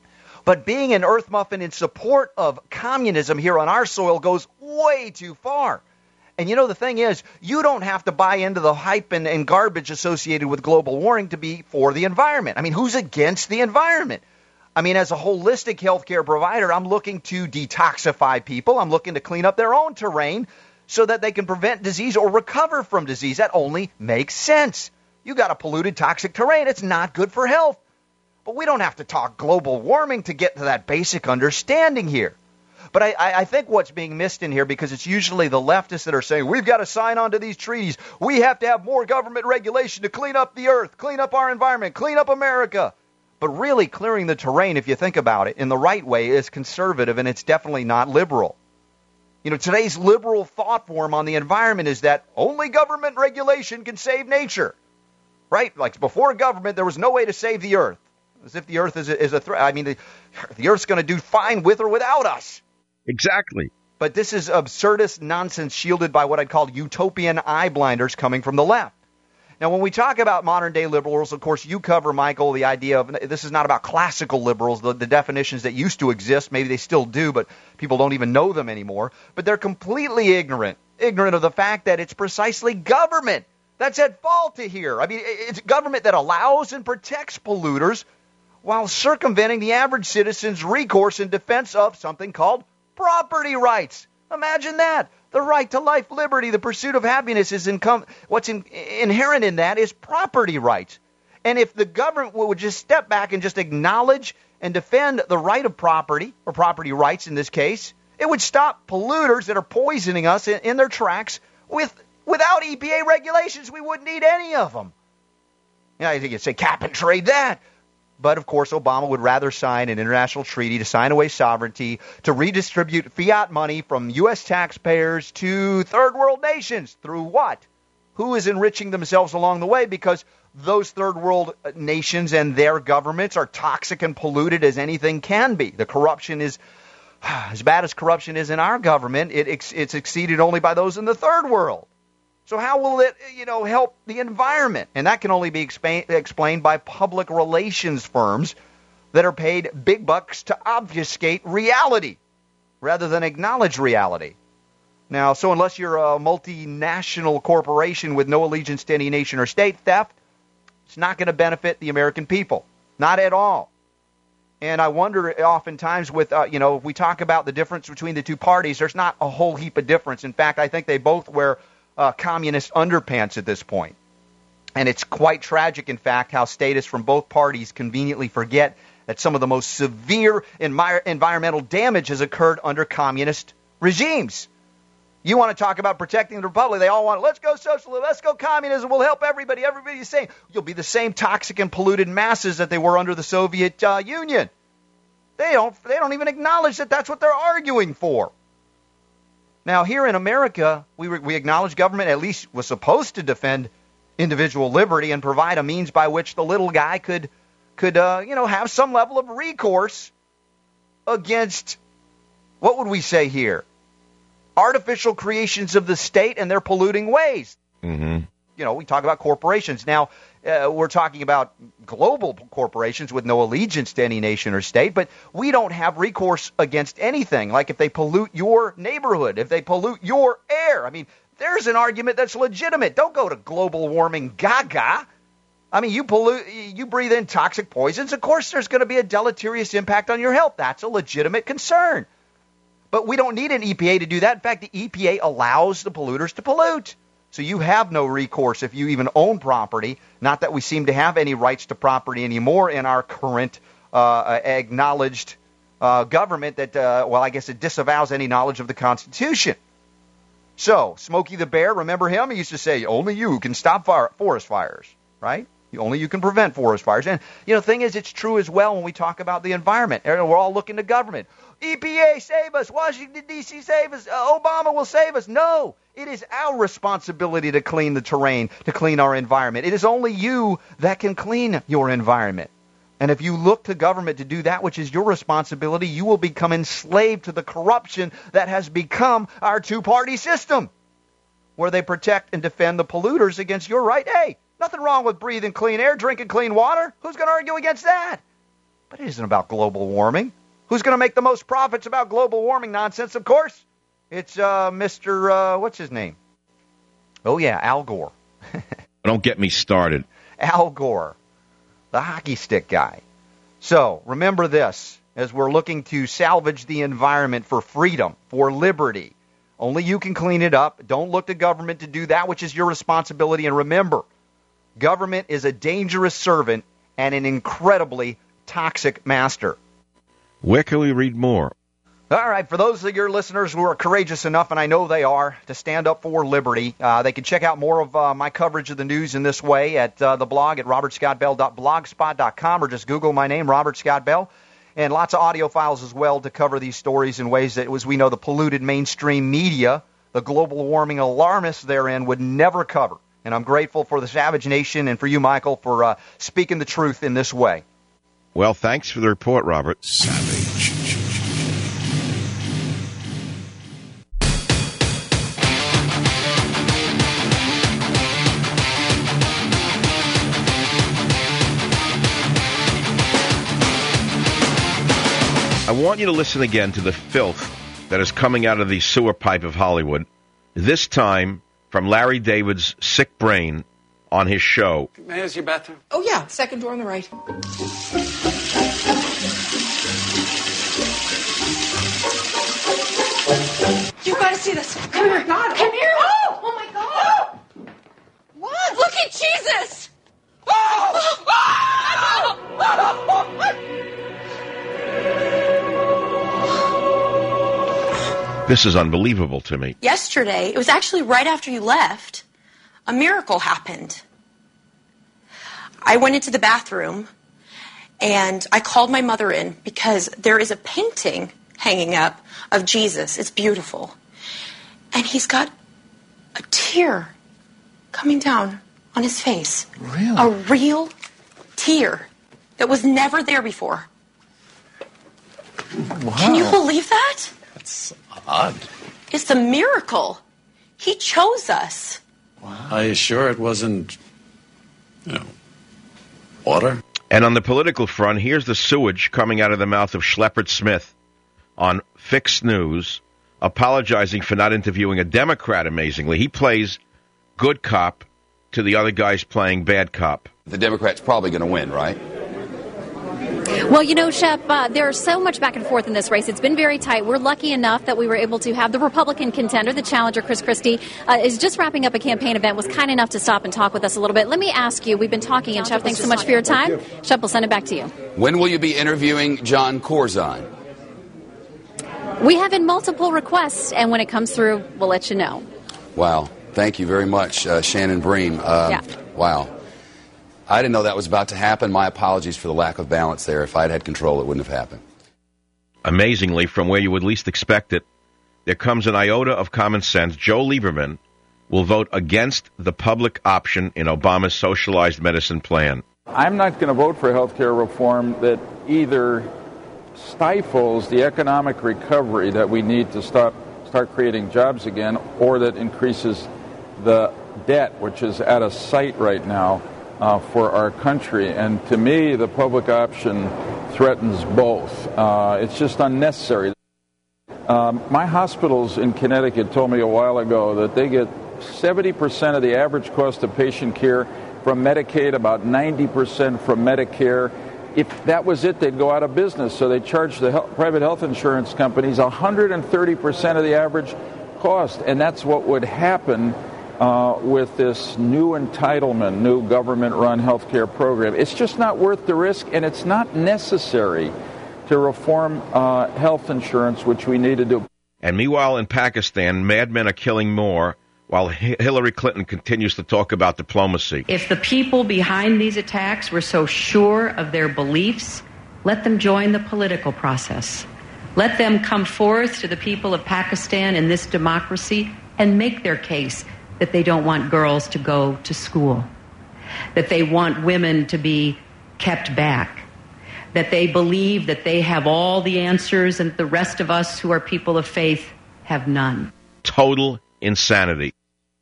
But being an earth muffin in support of communism here on our soil goes way too far. And you know, the thing is, you don't have to buy into the hype and, and garbage associated with global warming to be for the environment. I mean, who's against the environment? I mean, as a holistic healthcare provider, I'm looking to detoxify people. I'm looking to clean up their own terrain so that they can prevent disease or recover from disease. That only makes sense. You got a polluted, toxic terrain. It's not good for health. But we don't have to talk global warming to get to that basic understanding here. But I, I think what's being missed in here, because it's usually the leftists that are saying, we've got to sign on to these treaties. We have to have more government regulation to clean up the earth, clean up our environment, clean up America. But really clearing the terrain, if you think about it, in the right way is conservative, and it's definitely not liberal. You know, today's liberal thought form on the environment is that only government regulation can save nature. Right? Like before government, there was no way to save the earth. As if the earth is a, is a threat. I mean, the, the earth's going to do fine with or without us. Exactly. But this is absurdist nonsense shielded by what I'd call utopian eye blinders coming from the left. Now, when we talk about modern-day liberals, of course, you cover, Michael, the idea of this is not about classical liberals, the, the definitions that used to exist. Maybe they still do, but people don't even know them anymore. But they're completely ignorant, ignorant of the fact that it's precisely government that's at fault here. I mean, it's government that allows and protects polluters while circumventing the average citizen's recourse in defense of something called property rights. Imagine that. The right to life, liberty, the pursuit of happiness is income. What's in, inherent in that is property rights. And if the government would just step back and just acknowledge and defend the right of property, or property rights in this case, it would stop polluters that are poisoning us in, in their tracks. With Without E P A regulations, we wouldn't need any of them. You know, I think you'd say cap and trade that. But, of course, Obama would rather sign an international treaty to sign away sovereignty, to redistribute fiat money from U S taxpayers to third world nations. Through what? Who is enriching themselves along the way? Because those third world nations and their governments are toxic and polluted as anything can be. The corruption is, as bad as corruption is in our government, it, it's exceeded only by those in the third world. So how will it, you know, help the environment? And that can only be explain, explained by public relations firms that are paid big bucks to obfuscate reality rather than acknowledge reality. Now, so unless you're a multinational corporation with no allegiance to any nation or state, theft, it's not going to benefit the American people. Not at all. And I wonder oftentimes with, uh, you know, if we talk about the difference between the two parties, there's not a whole heap of difference. In fact, I think they both wear Uh, communist underpants at this point. And it's quite tragic, in fact, how statists from both parties conveniently forget that some of the most severe envi- environmental damage has occurred under communist regimes. You want to talk about protecting the republic, they all want, let's go socialism, let's go communism, we'll help everybody, everybody's saying, you'll be the same toxic and polluted masses that they were under the Soviet uh, Union. They don't, they don't even acknowledge that that's what they're arguing for. Now, here in America, we we acknowledge government at least was supposed to defend individual liberty and provide a means by which the little guy could, could uh, you know, have some level of recourse against, what would we say here, artificial creations of the state and their polluting ways. Mm-hmm. You know, we talk about corporations. Now, uh, we're talking about global corporations with no allegiance to any nation or state, but we don't have recourse against anything. Like if they pollute your neighborhood, if they pollute your air. I mean, there's an argument that's legitimate. Don't go to global warming gaga. I mean, you pollute, you breathe in toxic poisons. Of course, there's going to be a deleterious impact on your health. That's a legitimate concern. But we don't need an E P A to do that. In fact, the E P A allows the polluters to pollute. So you have no recourse if you even own property. Not that we seem to have any rights to property anymore in our current uh, acknowledged uh, government that, uh, well, I guess it disavows any knowledge of the Constitution. So, Smokey the Bear, remember him? He used to say, only you can stop fire, forest fires, right? Only you can prevent forest fires. And, you know, the thing is, it's true as well when we talk about the environment. We're all looking to government. E P A, save us. Washington, D C, save us. Uh, Obama will save us. No, it is our responsibility to clean the terrain, to clean our environment. It is only you that can clean your environment. And if you look to government to do that which is your responsibility, you will become enslaved to the corruption that has become our two-party system, where they protect and defend the polluters against your right. Hey, nothing wrong with breathing clean air, drinking clean water. Who's going to argue against that? But it isn't about global warming. Who's going to make the most profits about global warming nonsense? Of course, it's uh, Mister Uh, what's his name? Oh, yeah, Al Gore. Don't get me started. Al Gore, the hockey stick guy. So remember this, as we're looking to salvage the environment for freedom, for liberty. Only you can clean it up. Don't look to government to do that which is your responsibility. And remember, government is a dangerous servant and an incredibly toxic master. Where can we read more? All right, for those of your listeners who are courageous enough, and I know they are, to stand up for liberty, uh, they can check out more of uh, my coverage of the news in this way at uh, the blog at robert scott bell dot blogspot dot com, or just Google my name, Robert Scott Bell, and lots of audio files as well to cover these stories in ways that, as we know, the polluted mainstream media, the global warming alarmists therein, would never cover. And I'm grateful for the Savage Nation and for you, Michael, for uh, speaking the truth in this way. Well, thanks for the report, Robert. Savage. I want you to listen again to the filth that is coming out of the sewer pipe of Hollywood, this time from Larry David's sick brain on his show. May I use your bathroom? Oh, yeah, second door on the right. You've got to see this. Come here. God, come here. Oh, oh my God. Oh. What? Look at Jesus. Oh. Oh. Oh. This is unbelievable to me. Yesterday, it was actually right after you left, a miracle happened. I went into the bathroom and I called my mother in because there is a painting hanging up of Jesus. It's beautiful. And he's got a tear coming down on his face. Really? A real tear that was never there before. Wow. Can you believe that? That's odd. It's a miracle. He chose us. Wow. Are you sure it wasn't, you know, water? And on the political front, here's the sewage coming out of the mouth of Shepard Smith on Fix News, apologizing for not interviewing a Democrat, amazingly. He plays good cop to the other guys playing bad cop. The Democrat's probably going to win, right? Well, you know, Shep, uh, there's so much back and forth in this race. It's been very tight. We're lucky enough that we were able to have the Republican contender, the challenger, Chris Christie, uh, is just wrapping up a campaign event, was kind enough to stop and talk with us a little bit. Let me ask you, we've been talking, and Shep, thanks so much for your time. Shep, we'll send it back to you. When will you be interviewing John Corzine? We have in multiple requests, and when it comes through, we'll let you know. Wow. Thank you very much, uh, Shannon Bream. Uh, yeah. Wow. I didn't know that was about to happen. My apologies for the lack of balance there. If I'd had control, it wouldn't have happened. Amazingly, from where you would least expect it, there comes an iota of common sense. Joe Lieberman will vote against the public option in Obama's socialized medicine plan. I'm not going to vote for health care reform that either stifles the economic recovery that we need to stop, start creating jobs again, or that increases the debt, which is at a sight right now. Uh, for our country. And to me, the public option threatens both. Uh, it's just unnecessary. Um, my hospitals in Connecticut told me a while ago that they get seventy percent of the average cost of patient care from Medicaid, about ninety percent from Medicare. If that was it, they'd go out of business. So they charge the health, private health insurance companies one hundred thirty percent of the average cost. And that's what would happen uh, with this new entitlement, new government-run health care program. It's just not worth the risk, and it's not necessary to reform uh, health insurance, which we need to do. And meanwhile, in Pakistan, madmen are killing more, while Hillary Clinton continues to talk about diplomacy. If the people behind these attacks were so sure of their beliefs, let them join the political process. Let them come forth to the people of Pakistan in this democracy and make their case that they don't want girls to go to school, that they want women to be kept back, that they believe that they have all the answers and the rest of us who are people of faith have none. Total insanity.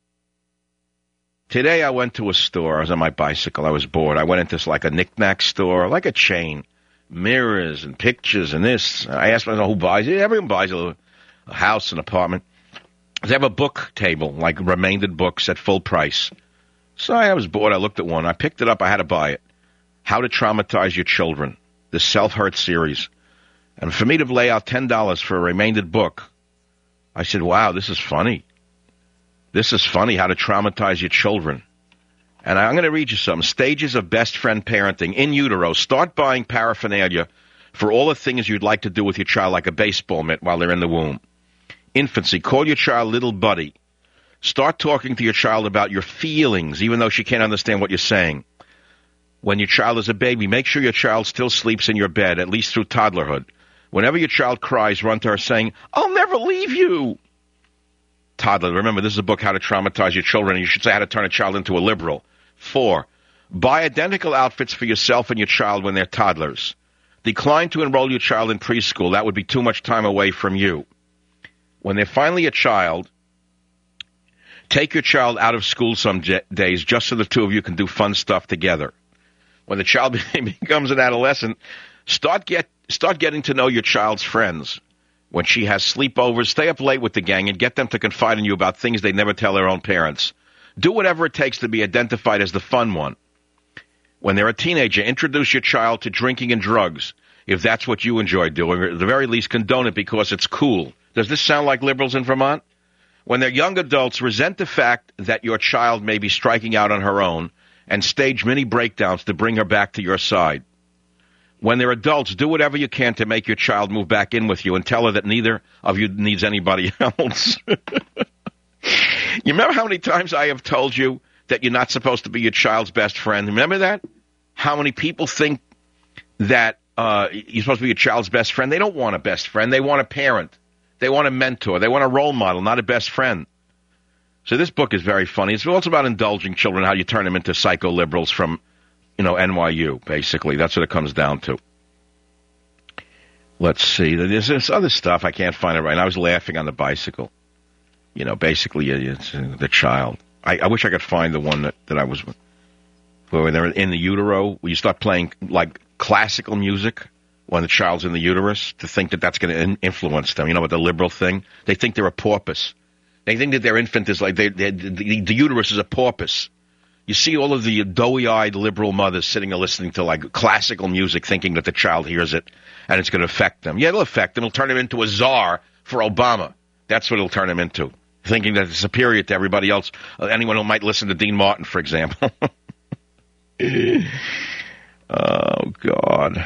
Today I went to a store. I was on my bicycle. I was bored. I went into this, like a knick-knack store, like a chain. Mirrors and pictures and this. I asked myself who buys it. Everyone buys a, a house, an apartment. They have a book table, like remaindered books at full price. So I was bored. I looked at one. I picked it up. I had to buy it. How to Traumatize Your Children, the self-hurt series. And for me to lay out ten dollars for a remaindered book, I said, wow, this is funny. This is funny, how to traumatize your children. And I'm going to read you some stages of best friend parenting in utero. Start buying paraphernalia for all the things you'd like to do with your child, like a baseball mitt while they're in the womb. Infancy, call your child little buddy. Start talking to your child about your feelings, even though she can't understand what you're saying. When your child is a baby, make sure your child still sleeps in your bed, at least through toddlerhood. Whenever your child cries, run to her saying, I'll never leave you. Toddler, remember, this is a book, How to Traumatize Your Children. You should say how to turn a child into a liberal. Four, buy identical outfits for yourself and your child when they're toddlers. Decline to enroll your child in preschool. That would be too much time away from you. When they're finally a child, take your child out of school some j- days just so the two of you can do fun stuff together. When the child becomes an adolescent, start get start getting to know your child's friends. When she has sleepovers, stay up late with the gang and get them to confide in you about things they never tell their own parents. Do whatever it takes to be identified as the fun one. When they're a teenager, introduce your child to drinking and drugs, if that's what you enjoy doing, or at the very least condone it because it's cool. Does this sound like liberals in Vermont? When they're young adults, resent the fact that your child may be striking out on her own and stage mini breakdowns to bring her back to your side. When they're adults, do whatever you can to make your child move back in with you and tell her that neither of you needs anybody else. You remember how many times I have told you that you're not supposed to be your child's best friend? Remember that? How many people think that uh, you're supposed to be your child's best friend? They don't want a best friend. They want a parent. They want a mentor. They want a role model, not a best friend. So this book is very funny. It's also about indulging children, how you turn them into psycho-liberals from, you know, N Y U, basically. That's what it comes down to. Let's see. There's this other stuff. I can't find it right now. I was laughing on the bicycle. You know, basically, it's uh, the child. I, I wish I could find the one that, that I was, where they're in the utero, where you start playing, like, classical music when the child's in the uterus, to think that that's going to in- influence them. You know, with the liberal thing? They think they're a porpoise. They think that their infant is like, they, they, the, the uterus is a porpoise. You see all of the doughy-eyed liberal mothers sitting and listening to, like, classical music, thinking that the child hears it, and it's going to affect them. Yeah, it'll affect them. It'll turn him into a czar for Obama. That's what it'll turn him into, thinking that it's superior to everybody else, uh, anyone who might listen to Dean Martin, for example. Oh, God.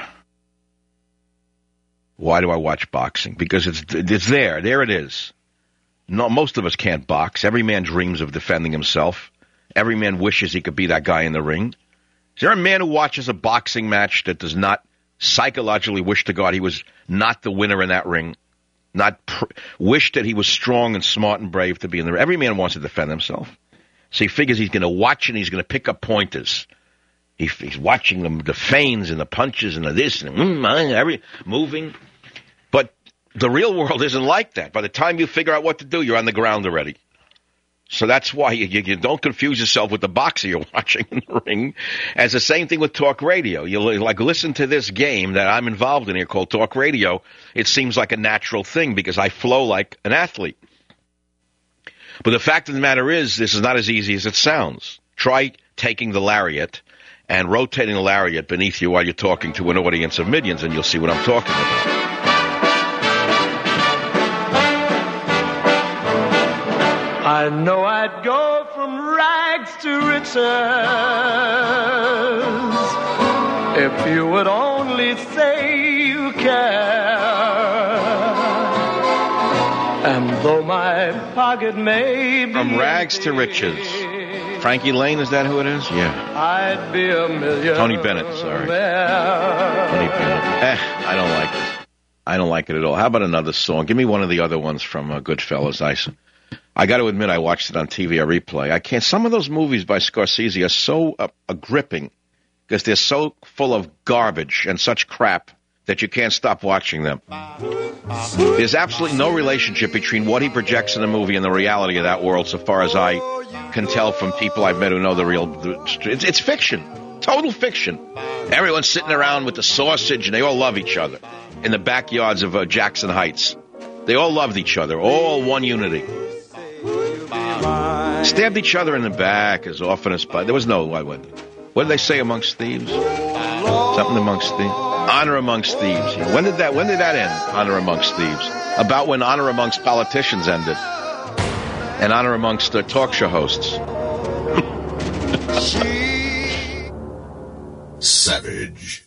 Why do I watch boxing? Because it's it's there. There it is. No, most of us can't box. Every man dreams of defending himself. Every man wishes he could be that guy in the ring. Is there a man who watches a boxing match that does not psychologically wish to God he was not the winner in that ring? Not pr- wish that he was strong and smart and brave to be in the ring? Every man wants to defend himself. So he figures he's going to watch and he's going to pick up pointers. He, he's watching them, the feigns and the punches and the this and mm, every moving. But the real world isn't like that. By the time you figure out what to do, you're on the ground already. So that's why you, you, you don't confuse yourself with the boxer you're watching in the ring. As the same thing with talk radio. You like listen to this game that I'm involved in here called talk radio. It seems like a natural thing because I flow like an athlete. But the fact of the matter is, this is not as easy as it sounds. Try taking the lariat and rotating the lariat beneath you while you're talking to an audience of millions, and you'll see what I'm talking about. I know I'd go from rags to riches if you would only say you care. And though my pocket may be From rags to riches. Frankie Lane, is that who it is? Yeah. I'd be a million. Tony Bennett, sorry. Tony Bennett. Eh, I don't like it. I don't like it at all. How about another song? Give me one of the other ones from uh, Goodfellas. I, I got to admit, I watched it on T V, a replay. I can't. Some of those movies by Scorsese are so uh, uh, gripping because they're so full of garbage and such crap that you can't stop watching them. There's absolutely no relationship between what he projects in the movie and the reality of that world, so far as I can tell from people I've met who know the real... It's, it's fiction. Total fiction. Everyone's sitting around with the sausage, and they all love each other in the backyards of uh, Jackson Heights. They all loved each other. All one unity. Stabbed each other in the back as often as... There was no... What, what did they say amongst thieves? Something amongst thieves. Honor amongst thieves. When did that When did that end? Honor amongst thieves. About when honor amongst politicians ended, and honor amongst uh, talk show hosts. Savage.